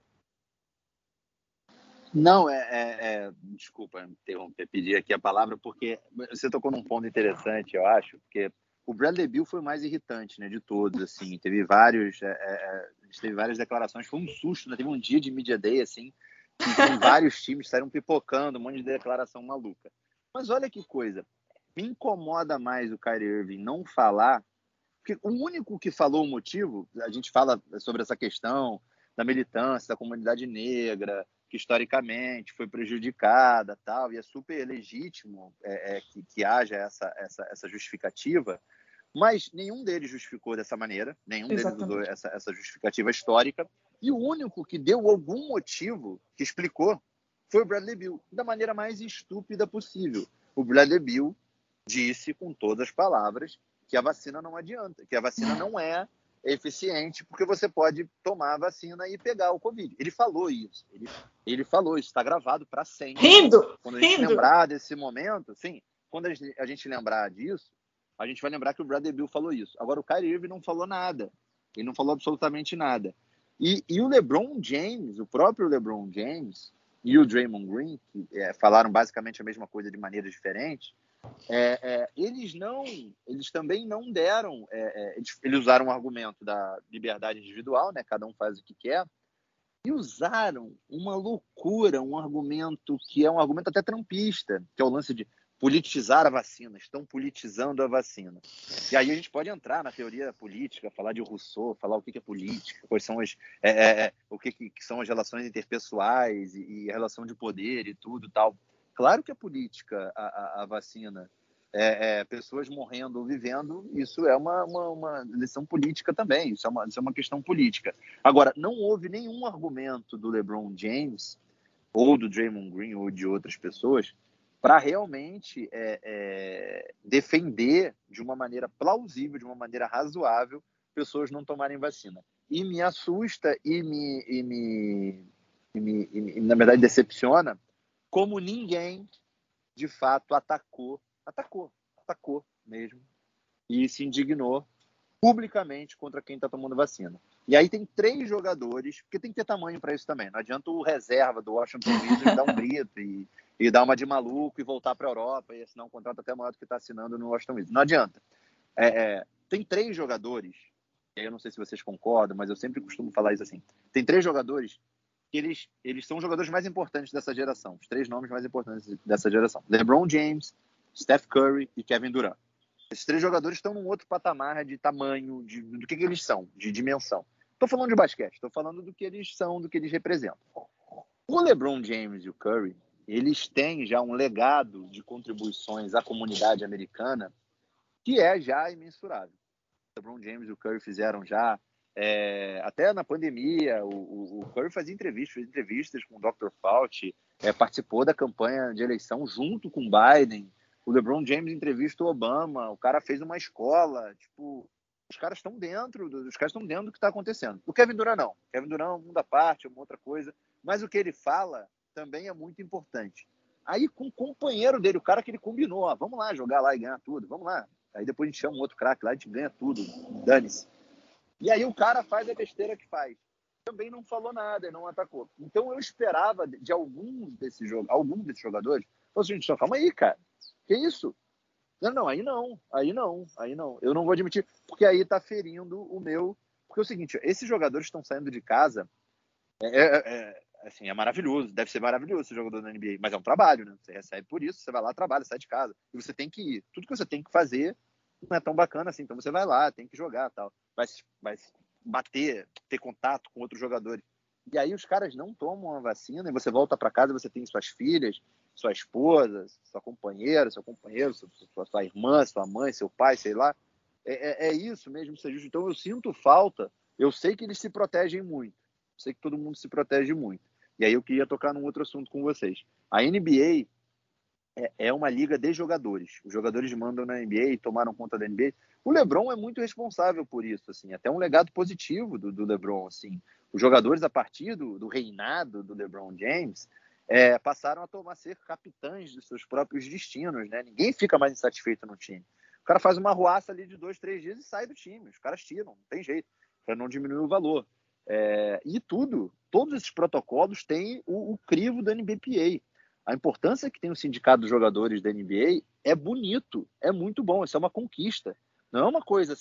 Não, é, é, é... Desculpa interromper, pedir aqui a palavra, porque você tocou num ponto interessante, eu acho, porque o Bradley Beal foi o mais irritante, né, de todos, assim, teve vários, é, é, teve várias declarações, foi um susto, né, teve um dia de Media Day, assim, Em vários times saíram pipocando, um monte de declaração maluca. Mas olha que coisa, me incomoda mais o Kyrie Irving não falar, porque o único que falou o motivo, a gente fala sobre essa questão da militância, da comunidade negra, que historicamente foi prejudicada, tal, e é super legítimo é, é, que, que haja essa, essa, essa justificativa, mas nenhum deles justificou dessa maneira, nenhum Exatamente. deles usou essa, essa justificativa histórica, e o único que deu algum motivo, que explicou, foi o Bradley Beal, da maneira mais estúpida possível. O Bradley Beal disse com todas as palavras que a vacina não adianta, que a vacina não é eficiente, porque você pode tomar a vacina e pegar o Covid. Ele falou isso, ele, ele falou isso, está gravado para sempre. Rindo! Quando a gente rindo. lembrar desse momento, sim, quando a gente, a gente lembrar disso, a gente vai lembrar que o Bradley Beal falou isso. Agora, o Kyrie Irving não falou nada. Ele não falou absolutamente nada. E, e o LeBron James, o próprio LeBron James e o Draymond Green, que é, falaram basicamente a mesma coisa de maneiras diferentes, é, é, eles não, eles também não deram, é, é, eles, eles usaram o argumento da liberdade individual, né, cada um faz o que quer, e usaram uma loucura, um argumento que é um argumento até trumpista, que é o lance de politizar a vacina, estão politizando a vacina. E aí a gente pode entrar na teoria política, falar de Rousseau, falar o que é política, quais são as, é, é, o que, que são as relações interpessoais e, e a relação de poder e tudo tal. Claro que é política a, a, a vacina. É, é, pessoas morrendo ou vivendo, isso é uma, uma, uma lição política também, isso é, uma, isso é uma questão política. Agora, não houve nenhum argumento do LeBron James, ou do Draymond Green, ou de outras pessoas, para realmente é, é, defender de uma maneira plausível, de uma maneira razoável, pessoas não tomarem vacina. E me assusta e me, e me, e me, e me na verdade, decepciona como ninguém, de fato, atacou, atacou, atacou mesmo, e se indignou publicamente contra quem está tomando vacina. E aí tem três jogadores, porque tem que ter tamanho para isso também. Não adianta o reserva do Washington Wizards dar um grito e, e dar uma de maluco e voltar para a Europa e assinar um contrato até maior do que está assinando no Washington Wizards. Não adianta. É, é, tem três jogadores, eu não sei se vocês concordam, mas eu sempre costumo falar isso assim. Tem três jogadores que eles, eles são os jogadores mais importantes dessa geração. Os três nomes mais importantes dessa geração. LeBron James, Steph Curry e Kevin Durant. Esses três jogadores estão num outro patamar de tamanho, de, do que, que eles são, de dimensão. Estou falando de basquete, estou falando do que eles são, do que eles representam. O LeBron James e o Curry, eles têm já um legado de contribuições à comunidade americana que é já imensurável. O LeBron James e o Curry fizeram já, é, até na pandemia, o, o, o Curry fazia entrevistas, fez entrevistas com o doutor Fauci, é, participou da campanha de eleição junto com o Biden. O LeBron James entrevista o Obama, o cara fez uma escola, tipo, os caras estão dentro, os caras estão dentro do que está acontecendo. O Kevin Durant não. O Kevin Durant é um mundo à parte, é uma outra coisa, mas o que ele fala também é muito importante. Aí com o companheiro dele, o cara que ele combinou, ó, vamos lá jogar lá e ganhar tudo, vamos lá. Aí depois a gente chama um outro craque lá, a gente ganha tudo, dane-se. E aí o cara faz a besteira que faz. Também não falou nada, não atacou. Então eu esperava de alguns desses, alguns desses jogadores, falou assim, só calma aí, cara. Que isso? Não, não, aí não, aí não, aí não. Eu não vou admitir, porque aí tá ferindo o meu... Porque é o seguinte, esses jogadores estão saindo de casa, é, é, é, assim, é maravilhoso, deve ser maravilhoso ser jogador da N B A, mas é um trabalho, né? Você recebe por isso, você vai lá, trabalha, sai de casa. E você tem que ir. Tudo que você tem que fazer não é tão bacana assim, então você vai lá, tem que jogar tal. Vai, vai bater, ter contato com outros jogadores. E aí os caras não tomam a vacina e você volta para casa e você tem suas filhas, sua esposa, sua companheira, seu companheiro, sua, sua irmã, sua mãe, seu pai, sei lá. É, é, é isso mesmo, ser justo. Então eu sinto falta, eu sei que eles se protegem muito, eu sei que todo mundo se protege muito. E aí eu queria tocar num outro assunto com vocês. A N B A é, é uma liga de jogadores. Os jogadores mandam na N B A e tomaram conta da N B A. O LeBron é muito responsável por isso, assim, até um legado positivo do, do LeBron, assim. Os jogadores, a partir do, do reinado do LeBron James, é, passaram a tomar ser capitães dos seus próprios destinos, né? Ninguém fica mais insatisfeito no time. O cara faz uma arruaça ali de dois, três dias e sai do time. Os caras tiram, não tem jeito, para não diminuir o valor. É, e tudo, todos esses protocolos têm o, o crivo da N B P A. A importância que tem o sindicato dos jogadores da N B A é bonito, é muito bom, isso é uma conquista. Não é uma coisa assim,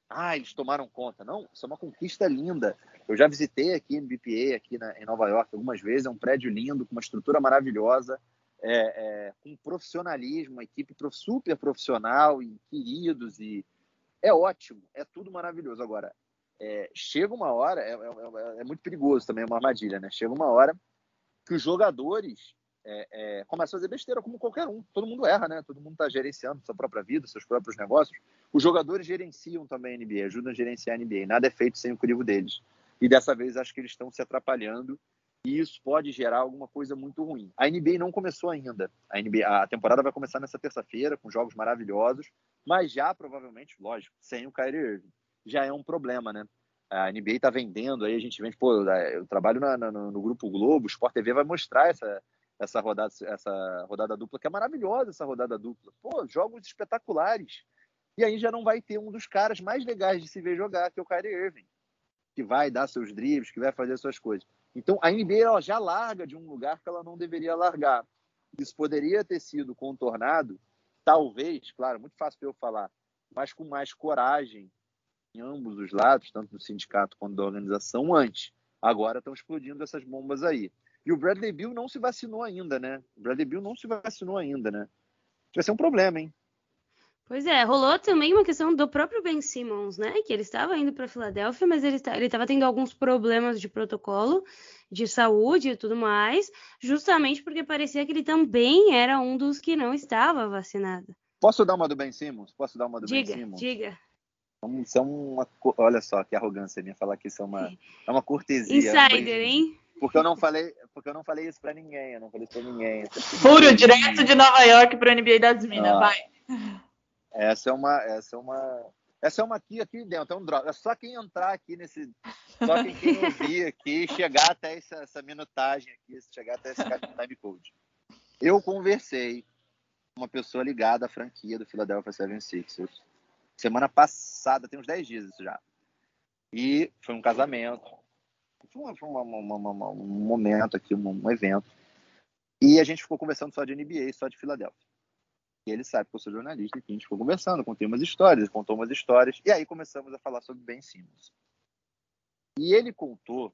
ah, eles tomaram conta. Não, isso é uma conquista linda. Eu já visitei aqui no B P A, aqui na, em Nova York, algumas vezes. É um prédio lindo, com uma estrutura maravilhosa, é, é, com profissionalismo, uma equipe super profissional e queridos. E é ótimo, é tudo maravilhoso. Agora, é, chega uma hora, é, é, é muito perigoso também, é uma armadilha, né? Chega uma hora que os jogadores é, é, começam a fazer besteira, como qualquer um. Todo mundo erra, né? Todo mundo está gerenciando sua própria vida, seus próprios negócios. Os jogadores gerenciam também a N B A, ajudam a gerenciar a N B A. Nada é feito sem o crivo deles. E dessa vez acho que eles estão se atrapalhando e isso pode gerar alguma coisa muito ruim. A N B A não começou ainda. A, N B A, a temporada vai começar nessa terça-feira, com jogos maravilhosos, mas já provavelmente, lógico, sem o Kyrie Irving. Já é um problema, né? A N B A está vendendo, aí a gente vende, pô, eu trabalho na, na, no Grupo Globo, o Sport T V vai mostrar essa, essa, rodada, essa rodada dupla, que é maravilhosa essa rodada dupla. Pô, jogos espetaculares. E aí já não vai ter um dos caras mais legais de se ver jogar, que é o Kyrie Irving, que vai dar seus dribles, que vai fazer suas coisas. Então a N B A ela já larga de um lugar que ela não deveria largar. Isso poderia ter sido contornado, talvez, claro, muito fácil para eu falar, mas com mais coragem em ambos os lados, tanto do sindicato quanto da organização, antes. Agora estão explodindo essas bombas aí. E o Bradley Beal não se vacinou ainda, né? O Bradley Beal não se vacinou ainda, né? Vai ser um problema, hein? Pois é, rolou também uma questão do próprio Ben Simmons, né? Que ele estava indo para Filadélfia, mas ele estava tendo alguns problemas de protocolo, de saúde e tudo mais, justamente porque parecia que ele também era um dos que não estava vacinado. Posso dar uma do Ben Simmons? Posso dar uma do diga, Ben Simmons? Diga, diga. Isso é uma... Olha só, que arrogância minha falar que isso é uma, é uma cortesia. Insider, é um hein? Porque eu não falei, porque eu não falei isso pra ninguém, eu não falei isso pra ninguém. Fúrio, direto de Nova York pro N B A das Minas, ah, vai. Essa é uma, essa é uma, essa é uma aqui, aqui dentro, é um droga. É só quem entrar aqui nesse, só quem, quem ouvir aqui, chegar até essa, essa minutagem aqui, chegar até esse time code. Eu conversei com uma pessoa ligada à franquia do Philadelphia setenta e seis ers. Semana passada, tem uns dez dias isso já. E foi um casamento. Foi, uma, foi uma, uma, uma, um momento aqui, um, um evento. E a gente ficou conversando só de N B A, só de Filadélfia. E ele sabe que eu sou jornalista, e a gente ficou conversando, contei umas histórias, ele contou umas histórias, e aí começamos a falar sobre Ben Simmons. E ele contou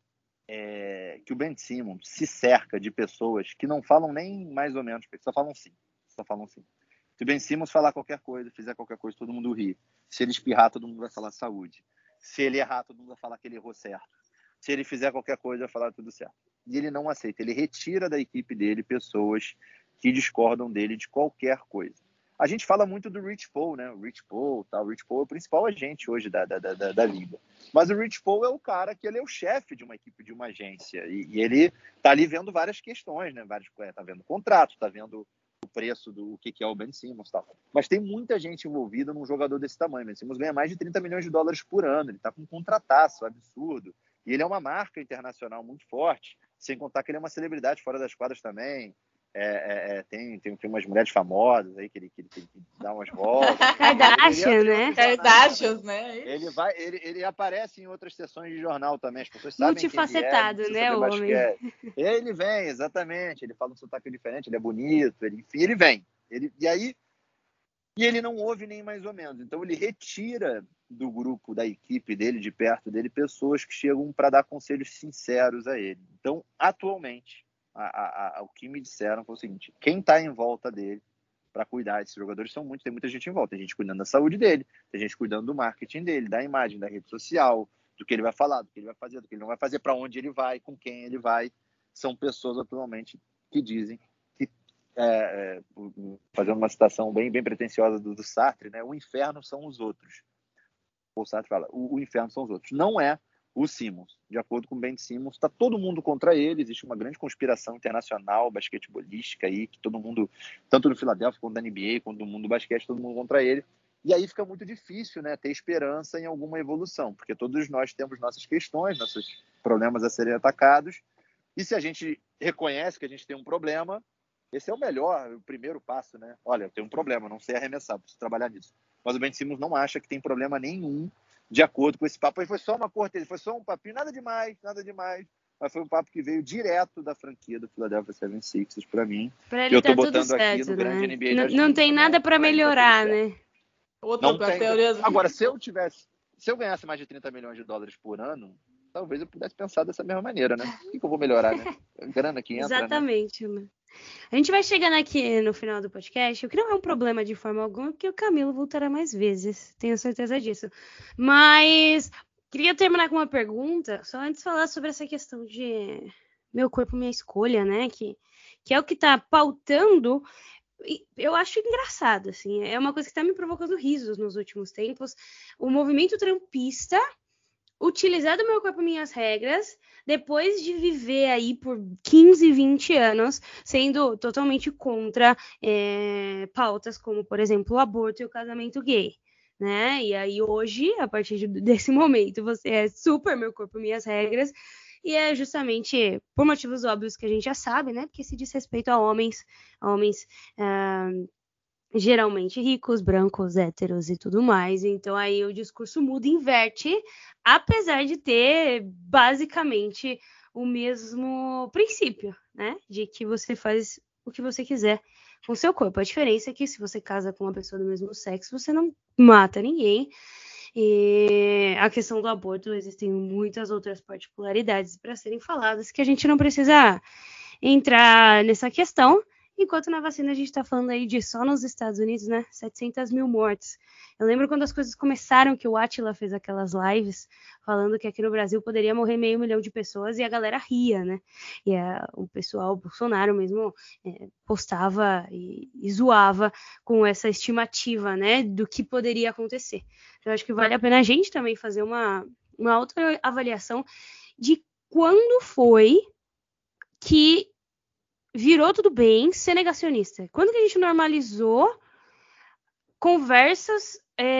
é, que o Ben Simmons se cerca de pessoas que não falam nem mais ou menos, só falam sim. Só falam sim. Se o Ben Simmons falar qualquer coisa, fizer qualquer coisa, todo mundo ri. Se ele espirrar, todo mundo vai falar saúde. Se ele errar, todo mundo vai falar que ele errou certo. Se ele fizer qualquer coisa, vai falar tudo certo. E ele não aceita. Ele retira da equipe dele pessoas que discordam dele de qualquer coisa. A gente fala muito do Rich Paul, né? O Rich Paul, tá? O Rich Paul é o principal agente hoje da, da, da, da liga. Mas o Rich Paul é o cara que ele é o chefe de uma equipe, de uma agência. E, e ele tá ali vendo várias questões, né? Vários, tá vendo contrato, tá vendo o preço do que, que é o Ben Simmons e tal. Mas tem muita gente envolvida num jogador desse tamanho. O Ben Simmons ganha mais de trinta milhões de dólares por ano. Ele tá com um contrataço absurdo. E ele é uma marca internacional muito forte, sem contar que ele é uma celebridade fora das quadras também. É, é, é, tem, tem, tem umas mulheres famosas aí que ele, que ele tem que dar umas voltas. Kardashian, né? Kardashian, né? Ele, vai, ele, ele aparece em outras sessões de jornal também. As pessoas sabem multifacetado, quem ele é, né, o homem? Ele vem, exatamente. Ele fala um sotaque diferente, ele é bonito. Ele, enfim, ele vem. Ele, e aí, e ele não ouve nem mais ou menos. Então ele retira do grupo, da equipe dele, de perto dele, pessoas que chegam para dar conselhos sinceros a ele. Então, atualmente, A, a, a, o que me disseram foi o seguinte: quem está em volta dele para cuidar desses jogadores são muitos, tem muita gente em volta, tem gente cuidando da saúde dele, tem gente cuidando do marketing dele, da imagem, da rede social, do que ele vai falar, do que ele vai fazer, do que ele não vai fazer, para onde ele vai, com quem ele vai. São pessoas atualmente que dizem que, é, é, fazendo uma citação bem, bem pretensiosa do, do Sartre, né, o inferno são os outros. O Sartre fala, o, o inferno são os outros. Não é o Simmons. De acordo com o Ben Simmons, está todo mundo contra ele, existe uma grande conspiração internacional basquetebolística aí, que todo mundo, tanto no Philadelphia quanto da N B A, quanto do mundo do basquete, todo mundo contra ele. E aí fica muito difícil, né, ter esperança em alguma evolução, porque todos nós temos nossas questões, nossos problemas a serem atacados, e se a gente reconhece que a gente tem um problema, esse é o melhor, o primeiro passo, né? Olha, eu tenho um problema, não sei arremessar, preciso trabalhar nisso. Mas o Ben Simmons não acha que tem problema nenhum de acordo com esse papo. Aí foi só uma cortesia, foi só um papinho, nada demais, nada demais. Mas foi um papo que veio direto da franquia do Philadelphia setenta e seis ers para mim. Pra ele eu tô tá botando tudo aqui certo, no grande né? N B A. Não, das não Minas, tem né? nada para melhorar, né? Outra Não tem. teoria... Agora, se eu tivesse, se eu ganhasse mais de trinta milhões de dólares por ano, talvez eu pudesse pensar dessa mesma maneira, né? O que, que eu vou melhorar, né? A grana que entra, Exatamente, né? né? A gente vai chegando aqui no final do podcast, o que não é um problema de forma alguma, porque o Camilo voltará mais vezes, tenho certeza disso. Mas queria terminar com uma pergunta, só antes de falar sobre essa questão de meu corpo, minha escolha, né? Que, que é o que tá pautando. Eu acho engraçado, assim, é uma coisa que tá me provocando risos nos últimos tempos. O movimento trampista utilizar do meu corpo minhas regras, depois de viver aí por quinze, vinte anos, sendo totalmente contra é, pautas como, por exemplo, o aborto e o casamento gay, né? E aí hoje, a partir de, desse momento, você é super meu corpo, minhas regras, e é justamente por motivos óbvios que a gente já sabe, né? Porque se diz respeito a homens, a homens... Uh, geralmente ricos, brancos, héteros e tudo mais. Então aí o discurso muda, inverte, apesar de ter basicamente o mesmo princípio, né? De que você faz o que você quiser com o seu corpo. A diferença é que se você casa com uma pessoa do mesmo sexo, você não mata ninguém. E a questão do aborto, existem muitas outras particularidades para serem faladas que a gente não precisa entrar nessa questão. Enquanto na vacina a gente está falando aí de só nos Estados Unidos, né? setecentas mil mortes. Eu lembro quando as coisas começaram, que o Átila fez aquelas lives falando que aqui no Brasil poderia morrer meio milhão de pessoas e a galera ria, né? E a, o pessoal, o Bolsonaro mesmo, é, postava e, e zoava com essa estimativa, né? Do que poderia acontecer. Eu acho que vale a pena a gente também fazer uma, uma autoavaliação de quando foi que virou tudo bem ser negacionista. Quando que a gente normalizou conversas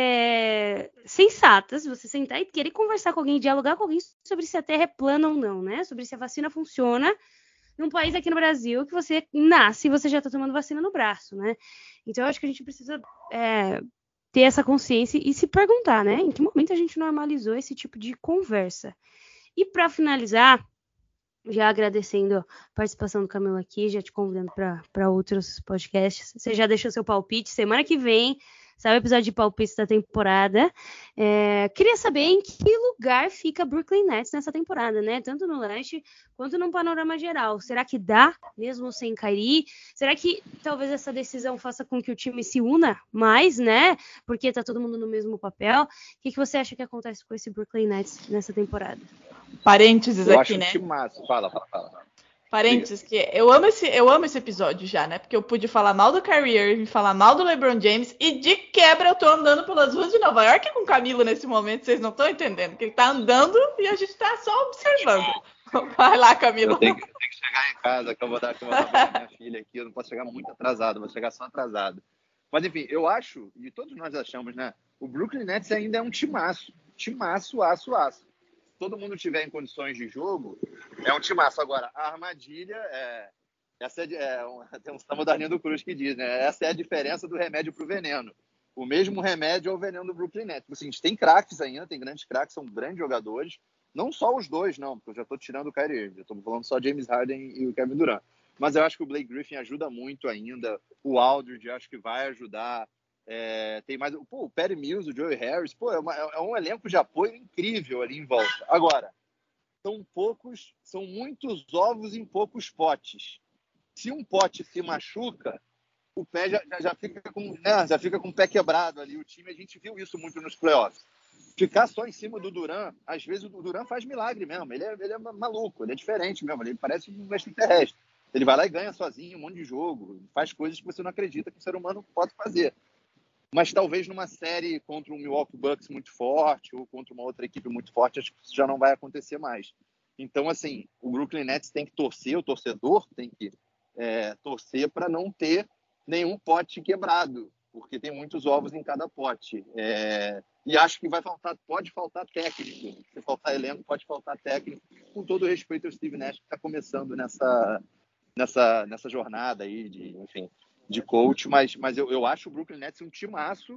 é, sensatas, você sentar e querer conversar com alguém, dialogar com alguém sobre se a Terra é plana ou não, né? Sobre se a vacina funciona num país aqui no Brasil que você nasce e você já tá tomando vacina no braço, né? Então eu acho que a gente precisa é, ter essa consciência e se perguntar, né? Em que momento a gente normalizou esse tipo de conversa? E para finalizar, já agradecendo a participação do Camilo aqui, já te convidando para outros podcasts. Você já deixou seu palpite. Semana que vem, sai o episódio de palpites da temporada. É, queria saber em que lugar fica Brooklyn Nets nessa temporada, né? Tanto no leste quanto no panorama geral. Será que dá, mesmo sem Kyrie? Será que talvez essa decisão faça com que o time se una mais, né? Porque tá todo mundo no mesmo papel. O que, que você acha que acontece com esse Brooklyn Nets nessa temporada? Parênteses eu aqui, acho né? Que massa. Fala, fala, fala. Parênteses, que eu amo, esse, eu amo esse episódio já, né? Porque eu pude falar mal do Kyrie Irving, falar mal do LeBron James, e de quebra eu tô andando pelas ruas de Nova York com o Camilo nesse momento, vocês não estão entendendo, que ele tá andando e a gente tá só observando. Vai lá, Camilo. Eu tenho, que, eu tenho que chegar em casa, que eu vou dar com a minha filha aqui, eu não posso chegar muito atrasado, vou chegar só atrasado. Mas enfim, eu acho, e todos nós achamos, né? O Brooklyn Nets ainda é um timaço, timaço, aço, aço. Todo mundo tiver em condições de jogo, é um timaço. Agora, a armadilha é... Essa é, é um, tem um samba da Arlindo Cruz que diz, né? Essa é a diferença do remédio pro veneno. O mesmo remédio é o veneno do Brooklyn Nets. Assim, a gente tem craques ainda, tem grandes craques, são grandes jogadores. Não só os dois, não, porque eu já estou tirando o Kyrie Irving. Eu estou falando só James Harden e o Kevin Durant. Mas eu acho que o Blake Griffin ajuda muito ainda. O Aldridge acho que vai ajudar. É, tem mais pô, o Patty Mills, o Joey Harris, pô, é, uma, é um elenco de apoio incrível ali em volta. Agora, são poucos, são muitos ovos em poucos potes. Se um pote se machuca, o pé já, já, já, fica com, né, já fica com o pé quebrado ali. O time, a gente viu isso muito nos playoffs. Ficar só em cima do Durant, às vezes o Durant faz milagre mesmo. Ele é, ele é maluco, ele é diferente mesmo. Ele parece um extraterrestre. Ele vai lá e ganha sozinho um monte de jogo, faz coisas que você não acredita que o ser humano pode fazer. Mas talvez numa série contra um Milwaukee Bucks muito forte ou contra uma outra equipe muito forte, acho que isso já não vai acontecer mais. Então, assim, o Brooklyn Nets tem que torcer, o torcedor tem que é, torcer para não ter nenhum pote quebrado, porque tem muitos ovos em cada pote. É, e acho que vai faltar, pode faltar técnico. Se faltar elenco, pode faltar técnico. Com todo o respeito ao Steve Nash, que está começando nessa, nessa, nessa jornada aí de, enfim, de coach, mas, mas eu, eu acho o Brooklyn Nets um timaço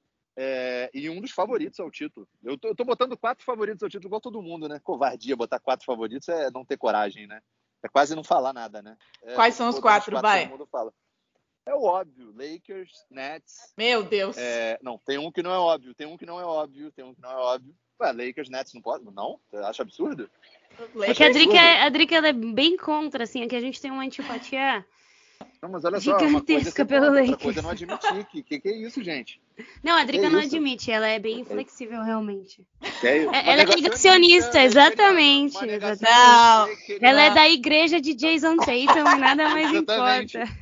é, e um dos favoritos ao título. Eu tô, eu tô botando quatro favoritos ao título igual todo mundo, né? Covardia botar quatro favoritos é não ter coragem, né? É quase não falar nada, né? É, Quais são os quatro, quatro, vai? todo mundo fala. É o óbvio, Lakers, Nets. Meu Deus. É, não, tem um que não é óbvio, tem um que não é óbvio, tem um que não é óbvio. Ué, Lakers, Nets não pode? Não? Você acha absurdo? É que a Drica, a Drica ela é bem contra, assim, é que a gente tem uma antipatia não, mas olha só, uma coisa é pelo outra Lakers. coisa é não admitir. Que, que que é isso, gente? Não, a Drica que não isso? admite, ela é bem inflexível, realmente. Que é, É, ela é negacionista, exatamente. uma exatamente. Não. Ela é da igreja de Jason Tatum e nada mais Exatamente. importa.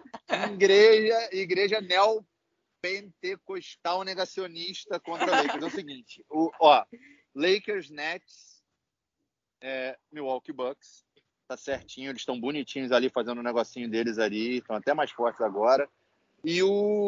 Igreja, igreja neopentecostal negacionista contra Lakers. É o seguinte, o, ó, Lakers, Nets, é, Milwaukee Bucks, tá certinho, eles estão bonitinhos ali fazendo um negocinho deles ali, estão até mais fortes agora. E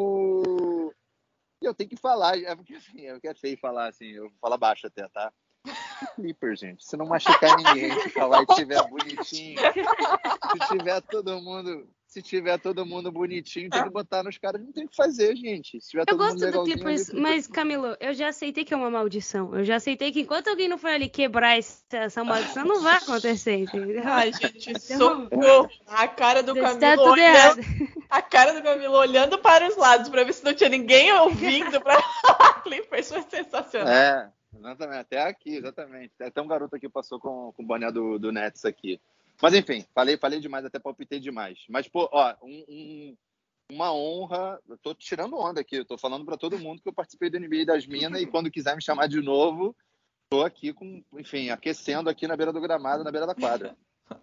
o... Eu tenho que falar, é porque assim, eu quero feio falar assim, eu vou falar baixo até, tá? Clippers, gente, se não machucar ninguém, se falar e tiver bonitinho, se tiver todo mundo... Se tiver todo mundo bonitinho, tem que botar nos caras. Não tem o que fazer, gente. Se tiver Eu todo gosto mundo do legalzinho, Clippers, ali, mas, Camilo, eu já aceitei que é uma maldição. Eu já aceitei que enquanto alguém não for ali quebrar essa, essa maldição, não vai acontecer, entendeu? Ai, gente, Então, socorro. A cara do está Camilo tudo errado. olhando, a cara do Camilo olhando para os lados para ver se não tinha ninguém ouvindo para Clippers foi sensacional. É, exatamente. Até aqui, exatamente. Até um garoto aqui passou com, com o boné do, do Nets aqui. Mas enfim, falei, falei demais, até palpitei demais. Mas, pô, ó, um, um, uma honra. Eu tô tirando onda aqui, eu tô falando para todo mundo que eu participei do N B A das Minas e quando quiser me chamar de novo, tô aqui com, enfim, aquecendo aqui na beira do gramado, na beira da quadra.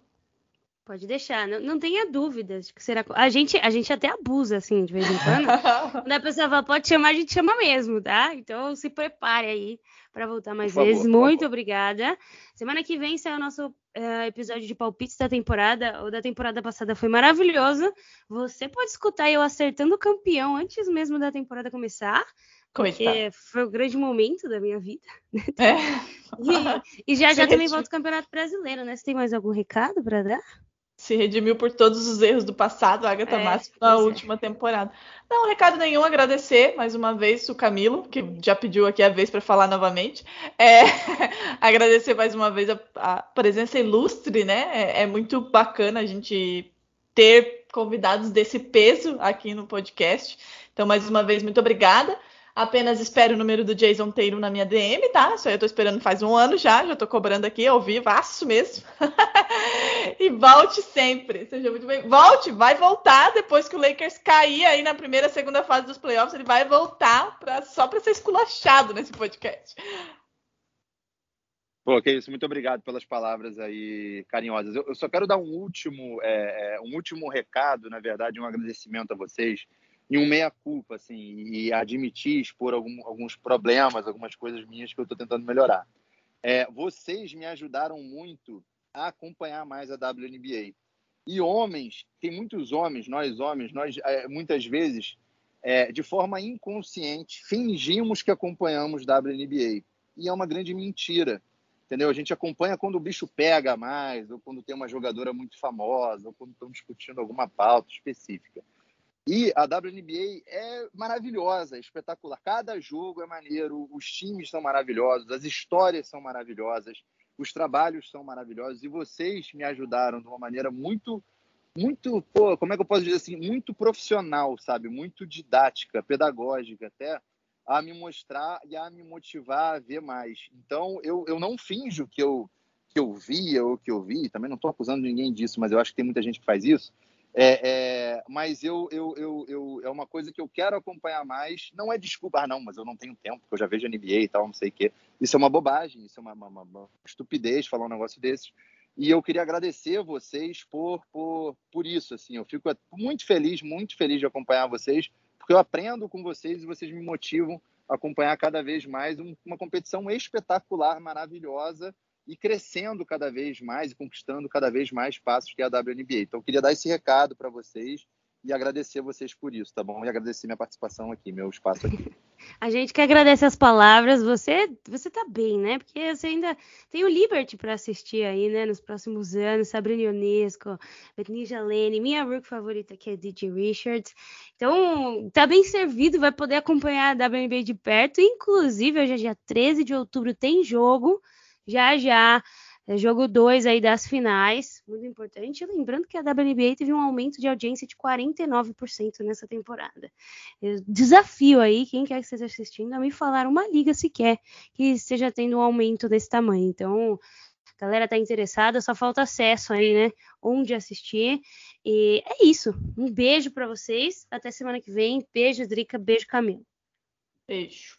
Pode deixar, não, não tenha dúvidas de que será. A gente, a gente até abusa, assim, de vez em quando. Quando a pessoa fala, pode chamar, a gente chama mesmo, tá? Então se prepare aí para voltar mais Por favor, vezes. por Muito favor. obrigada. Semana que vem sai o nosso uh, episódio de palpites da temporada. O da temporada passada foi maravilhoso. Você pode escutar eu acertando o campeão antes mesmo da temporada começar. Porque Coitado. foi o grande momento da minha vida. É. E, e já já Você também redimiu. volta o Campeonato Brasileiro, né? Você tem mais algum recado para dar? Se redimiu por todos os erros do passado, a Agatha É, Máximo, na pois é. última temporada. Não, recado nenhum, agradecer mais uma vez o Camilo, que já pediu aqui a vez para falar novamente. É, agradecer mais uma vez a, a presença ilustre, né? É, é muito bacana a gente ter convidados desse peso aqui no podcast. Então, mais uma vez, muito obrigada. Apenas espero o número do Jason Tatum na minha D M, tá? Isso aí eu tô esperando faz um ano já, já tô cobrando aqui ao vivaço mesmo. E volte sempre, seja muito bem. Volte, vai voltar depois que o Lakers cair aí na primeira, segunda fase dos playoffs, ele vai voltar pra, só pra ser esculachado nesse podcast. Pô, que isso, muito obrigado pelas palavras aí carinhosas. Eu, eu só quero dar um último, é, um último recado, na verdade, um agradecimento a vocês e um meia-culpa, assim, e admitir, expor algum, alguns problemas, algumas coisas minhas que eu estou tentando melhorar. É, vocês me ajudaram muito a acompanhar mais a W N B A. E homens, tem muitos homens, nós homens, nós é, muitas vezes, é, de forma inconsciente, fingimos que acompanhamos W N B A. E é uma grande mentira. Entendeu? A gente acompanha quando o bicho pega mais, ou quando tem uma jogadora muito famosa, ou quando estão discutindo alguma pauta específica. E a W N B A é maravilhosa, é espetacular. Cada jogo é maneiro, os times são maravilhosos, as histórias são maravilhosas, os trabalhos são maravilhosos. E vocês me ajudaram de uma maneira muito, muito, pô, como é que eu posso dizer assim, muito profissional, sabe? Muito didática, pedagógica até, a me mostrar e a me motivar a ver mais. Então, eu, eu não finjo que eu, que eu via ou que eu vi, também não estou acusando ninguém disso, mas eu acho que tem muita gente que faz isso, é, é, mas eu, eu, eu, eu, é uma coisa que eu quero acompanhar mais, não é desculpa, ah, não, mas eu não tenho tempo, porque eu já vejo N B A e tal, não sei o quê. Isso é uma bobagem, isso é uma, uma, uma estupidez falar um negócio desse. E eu queria agradecer vocês por, por, por isso, assim, eu fico muito feliz, muito feliz de acompanhar vocês, porque eu aprendo com vocês e vocês me motivam a acompanhar cada vez mais um, uma competição espetacular, maravilhosa e crescendo cada vez mais e conquistando cada vez mais passos que é a W N B A. Então, eu queria dar esse recado para vocês e agradecer vocês por isso, tá bom? E agradecer minha participação aqui, meu espaço aqui. A gente que agradece as palavras. Você, você tá bem, né? Porque você ainda tem o Liberty para assistir aí, né? Nos próximos anos. Sabrina Ionesco, Betnija Lane, minha rook favorita que é D J Richards. Então, tá bem servido, vai poder acompanhar a W N B A de perto. Inclusive, hoje é dia treze de outubro, tem jogo. Já, já. É jogo dois aí das finais, muito importante. Lembrando que a W N B A teve um aumento de audiência de quarenta e nove por cento nessa temporada. Eu desafio aí, quem quer que esteja assistindo, a me falar uma liga sequer que esteja tendo um aumento desse tamanho. Então, a galera tá interessada, só falta acesso aí, né? Onde assistir. E é isso. Um beijo para vocês. Até semana que vem. Beijo, Drica. Beijo, Camila. Beijo.